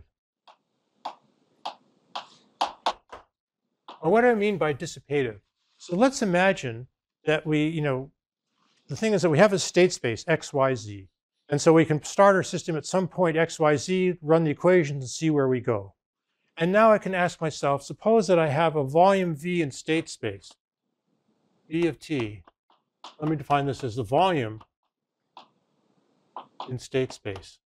Or what do I mean by dissipative? So let's imagine that the thing is that we have a state space x, y, z, and so we can start our system at some point x, y, z, run the equations, and see where we go. And now I can ask myself, suppose that I have a volume V in state space, V of t. Let me define this as the volume in state space.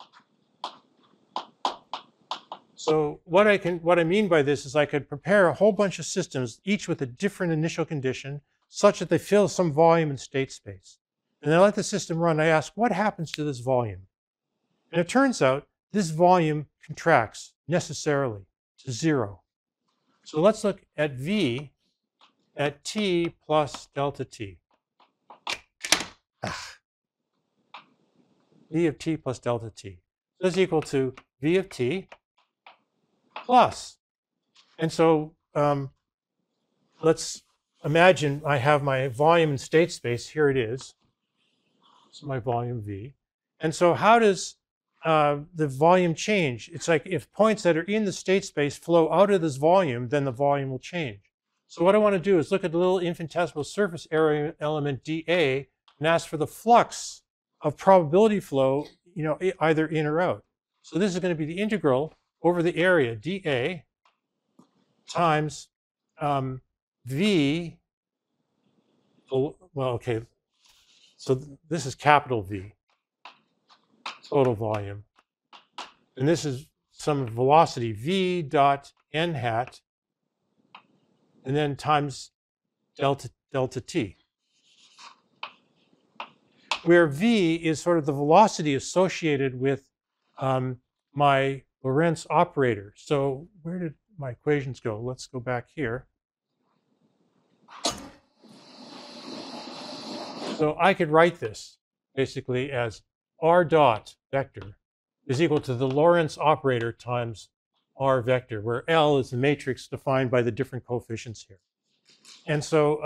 So what I mean by this is I could prepare a whole bunch of systems, each with a different initial condition, such that they fill some volume in state space. And then I let the system run. I ask, what happens to this volume? And it turns out this volume contracts necessarily to 0. So let's look at V at t plus delta t. V of t plus delta t. This is equal to V of t plus. And so let's imagine I have my volume in state space. Here it is. This is my volume V. And so how does the volume change? It's like if points that are in the state space flow out of this volume, then the volume will change. So what I want to do is look at the little infinitesimal surface area element dA and ask for the flux of probability flow, either in or out. So this is going to be the integral over the area dA times V. Well, okay. So this is capital V, total volume. And this is some velocity, V dot n hat, and then times delta t, where V is sort of the velocity associated with my Lorentz operator. So where did my equations go? Let's go back here. So I could write this basically as r dot vector is equal to the Lorentz operator times r vector, where L is the matrix defined by the different coefficients here. And so,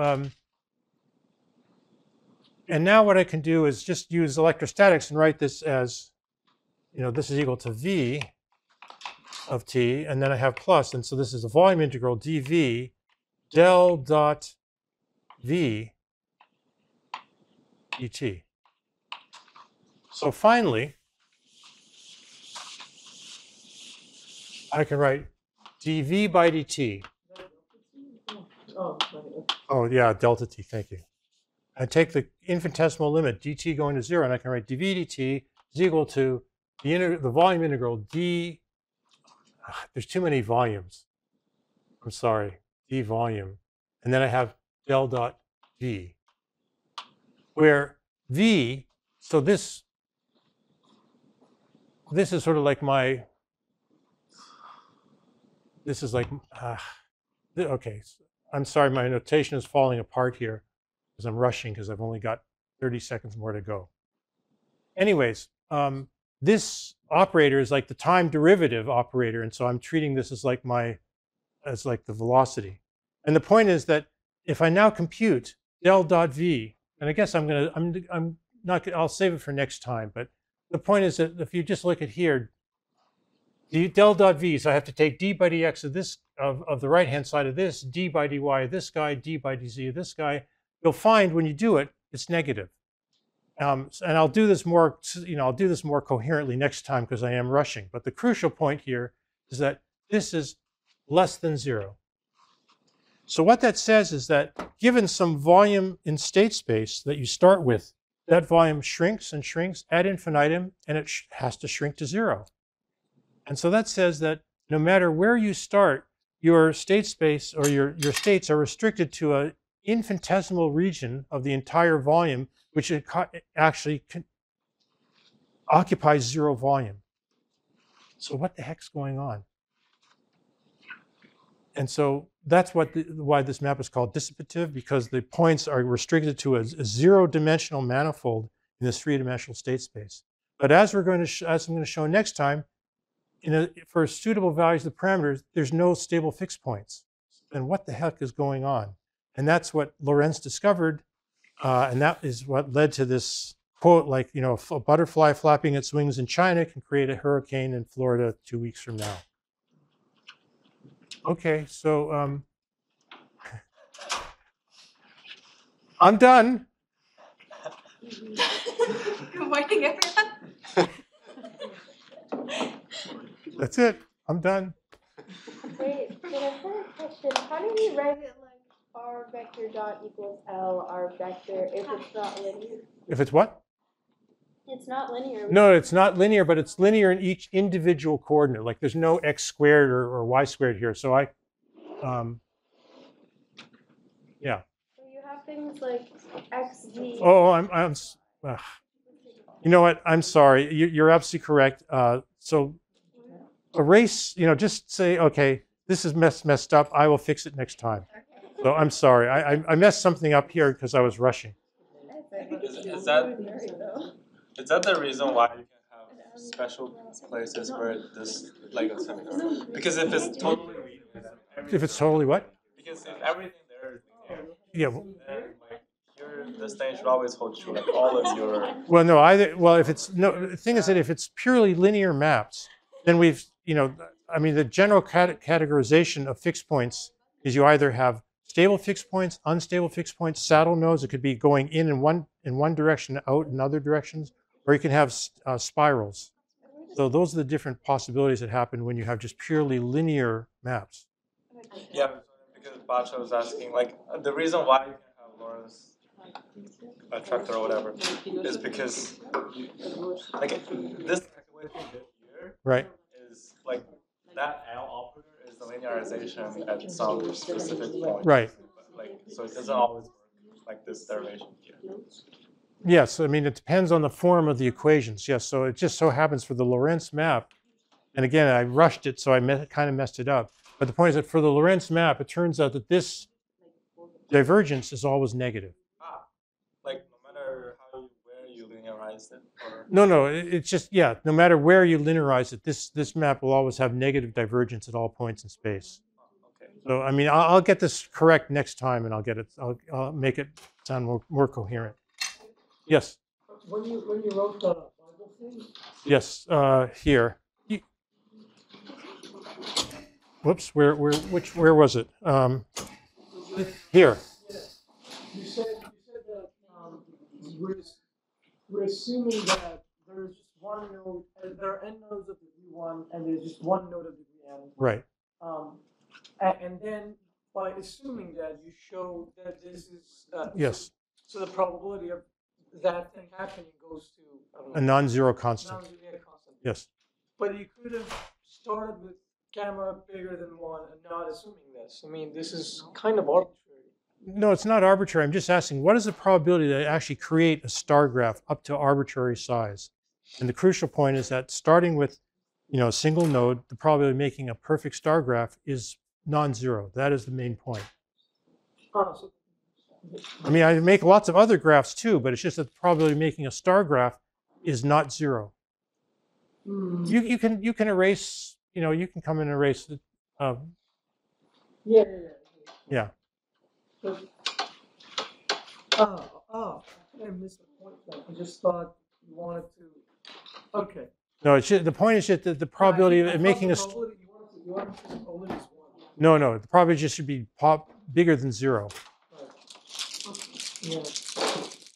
and now what I can do is just use electrostatics and write this as, this is equal to V of t, and then I have plus, and so this is a volume integral dV del dot V dt. So finally, I can write dV by dt. Oh yeah, delta t, thank you. I take the infinitesimal limit, dt going to 0, and I can write dV dt is equal to the volume integral d, there's too many volumes. I'm sorry, d volume. And then I have del dot V, where V, so this is sort of like my, this is like, okay, I'm sorry, my notation is falling apart here because I'm rushing because I've only got 30 seconds more to go. Anyways, this operator is like the time derivative operator, and so I'm treating this as like the velocity. And the point is that if I now compute del dot V, and I guess I'll save it for next time, but the point is that if you just look at here, del dot v. So I have to take d by dx of this of the right hand side of this, d by dy of this guy, d by dz of this guy. You'll find when you do it, it's negative. And I'll do this more, I'll do this more coherently next time because I am rushing. But the crucial point here is that this is less than 0. So what that says is that given some volume in state space that you start with, that volume shrinks and shrinks ad infinitum, and it has to shrink to 0. And so that says that no matter where you start, your state space or your states are restricted to an infinitesimal region of the entire volume, which actually occupies 0 volume. So what the heck's going on? And so that's why this map is called dissipative, because the points are restricted to a 0-dimensional manifold in this 3-dimensional state space. But as I'm going to show next time, for suitable values of the parameters, there's no stable fixed points. Then what the heck is going on? And that's what Lorentz discovered, and that is what led to this quote, like, a butterfly flapping its wings in China can create a hurricane in Florida 2 weeks from now. Okay, so I'm done. Good morning, everyone. That's it. I'm done. Wait, but I have a question. How do we write it like r vector dot equals L r vector if it's not linear? If it's what? It's not linear. No, it's not linear, but it's linear in each individual coordinate. Like there's no x squared or y squared here. So yeah. So you have things like xv. Oh, you know what? I'm sorry. You're absolutely correct. So erase, just say, okay, this is messed up. I will fix it next time. So I'm sorry. I messed something up here because I was rushing. Is that the reason why you can have special places where this like a semicolon? Because if it's totally If it's totally what? because if everything there is linear, Yeah. then this thing should always hold true, like all of your. Well, no. If it's no. The thing is that if it's purely linear maps, then we've the general categorization of fixed points is you either have stable fixed points, unstable fixed points, saddle nodes. It could be going in one direction, out in other directions, or you can have spirals. So those are the different possibilities that happen when you have just purely linear maps. Yeah, because Bacha was asking, like, the reason why you can have Lorentz attractor or whatever is because, like, this calculation here Right. is like that L operator is the linearization at some specific point. Right. Like, so it doesn't always work like this derivation here. Yes, it depends on the form of the equations. Yes, so it just so happens for the Lorentz map, and again, I rushed it, so I kind of messed it up. But the point is that for the Lorentz map, it turns out that this divergence is always negative. Like no matter where you linearize it, or No, it's just, yeah, no matter where you linearize it, this map will always have negative divergence at all points in space. okay. So I'll get this correct next time, and I'll make it sound more coherent. Yes. When you wrote the Bible thing, Yes. Here. Whoops. Where was it? Here. you said that we're assuming that there's just one node, there are n nodes of degree 1, and there's just one node of degree n. Right. And then by assuming that, you show that this is Yes. So the probability of that thing happening goes to A non-zero constant. non-zero constant. Yes. But you could have started with gamma bigger than 1 and not assuming this. This is kind of arbitrary. No, it's not arbitrary. I'm just asking, what is the probability that I actually create a star graph up to arbitrary size? And the crucial point is that starting with, a single node, the probability of making a perfect star graph is non-zero. That is the main point. So I make lots of other graphs too, but it's just that the probability of making a star graph is not 0. You can erase, you can come and erase it. Yeah. But, I missed the point then. I just thought you wanted to. Okay. No, it should, the point is that the probability of it making a You want to only use one. no, the probability just should be bigger than 0. Yeah.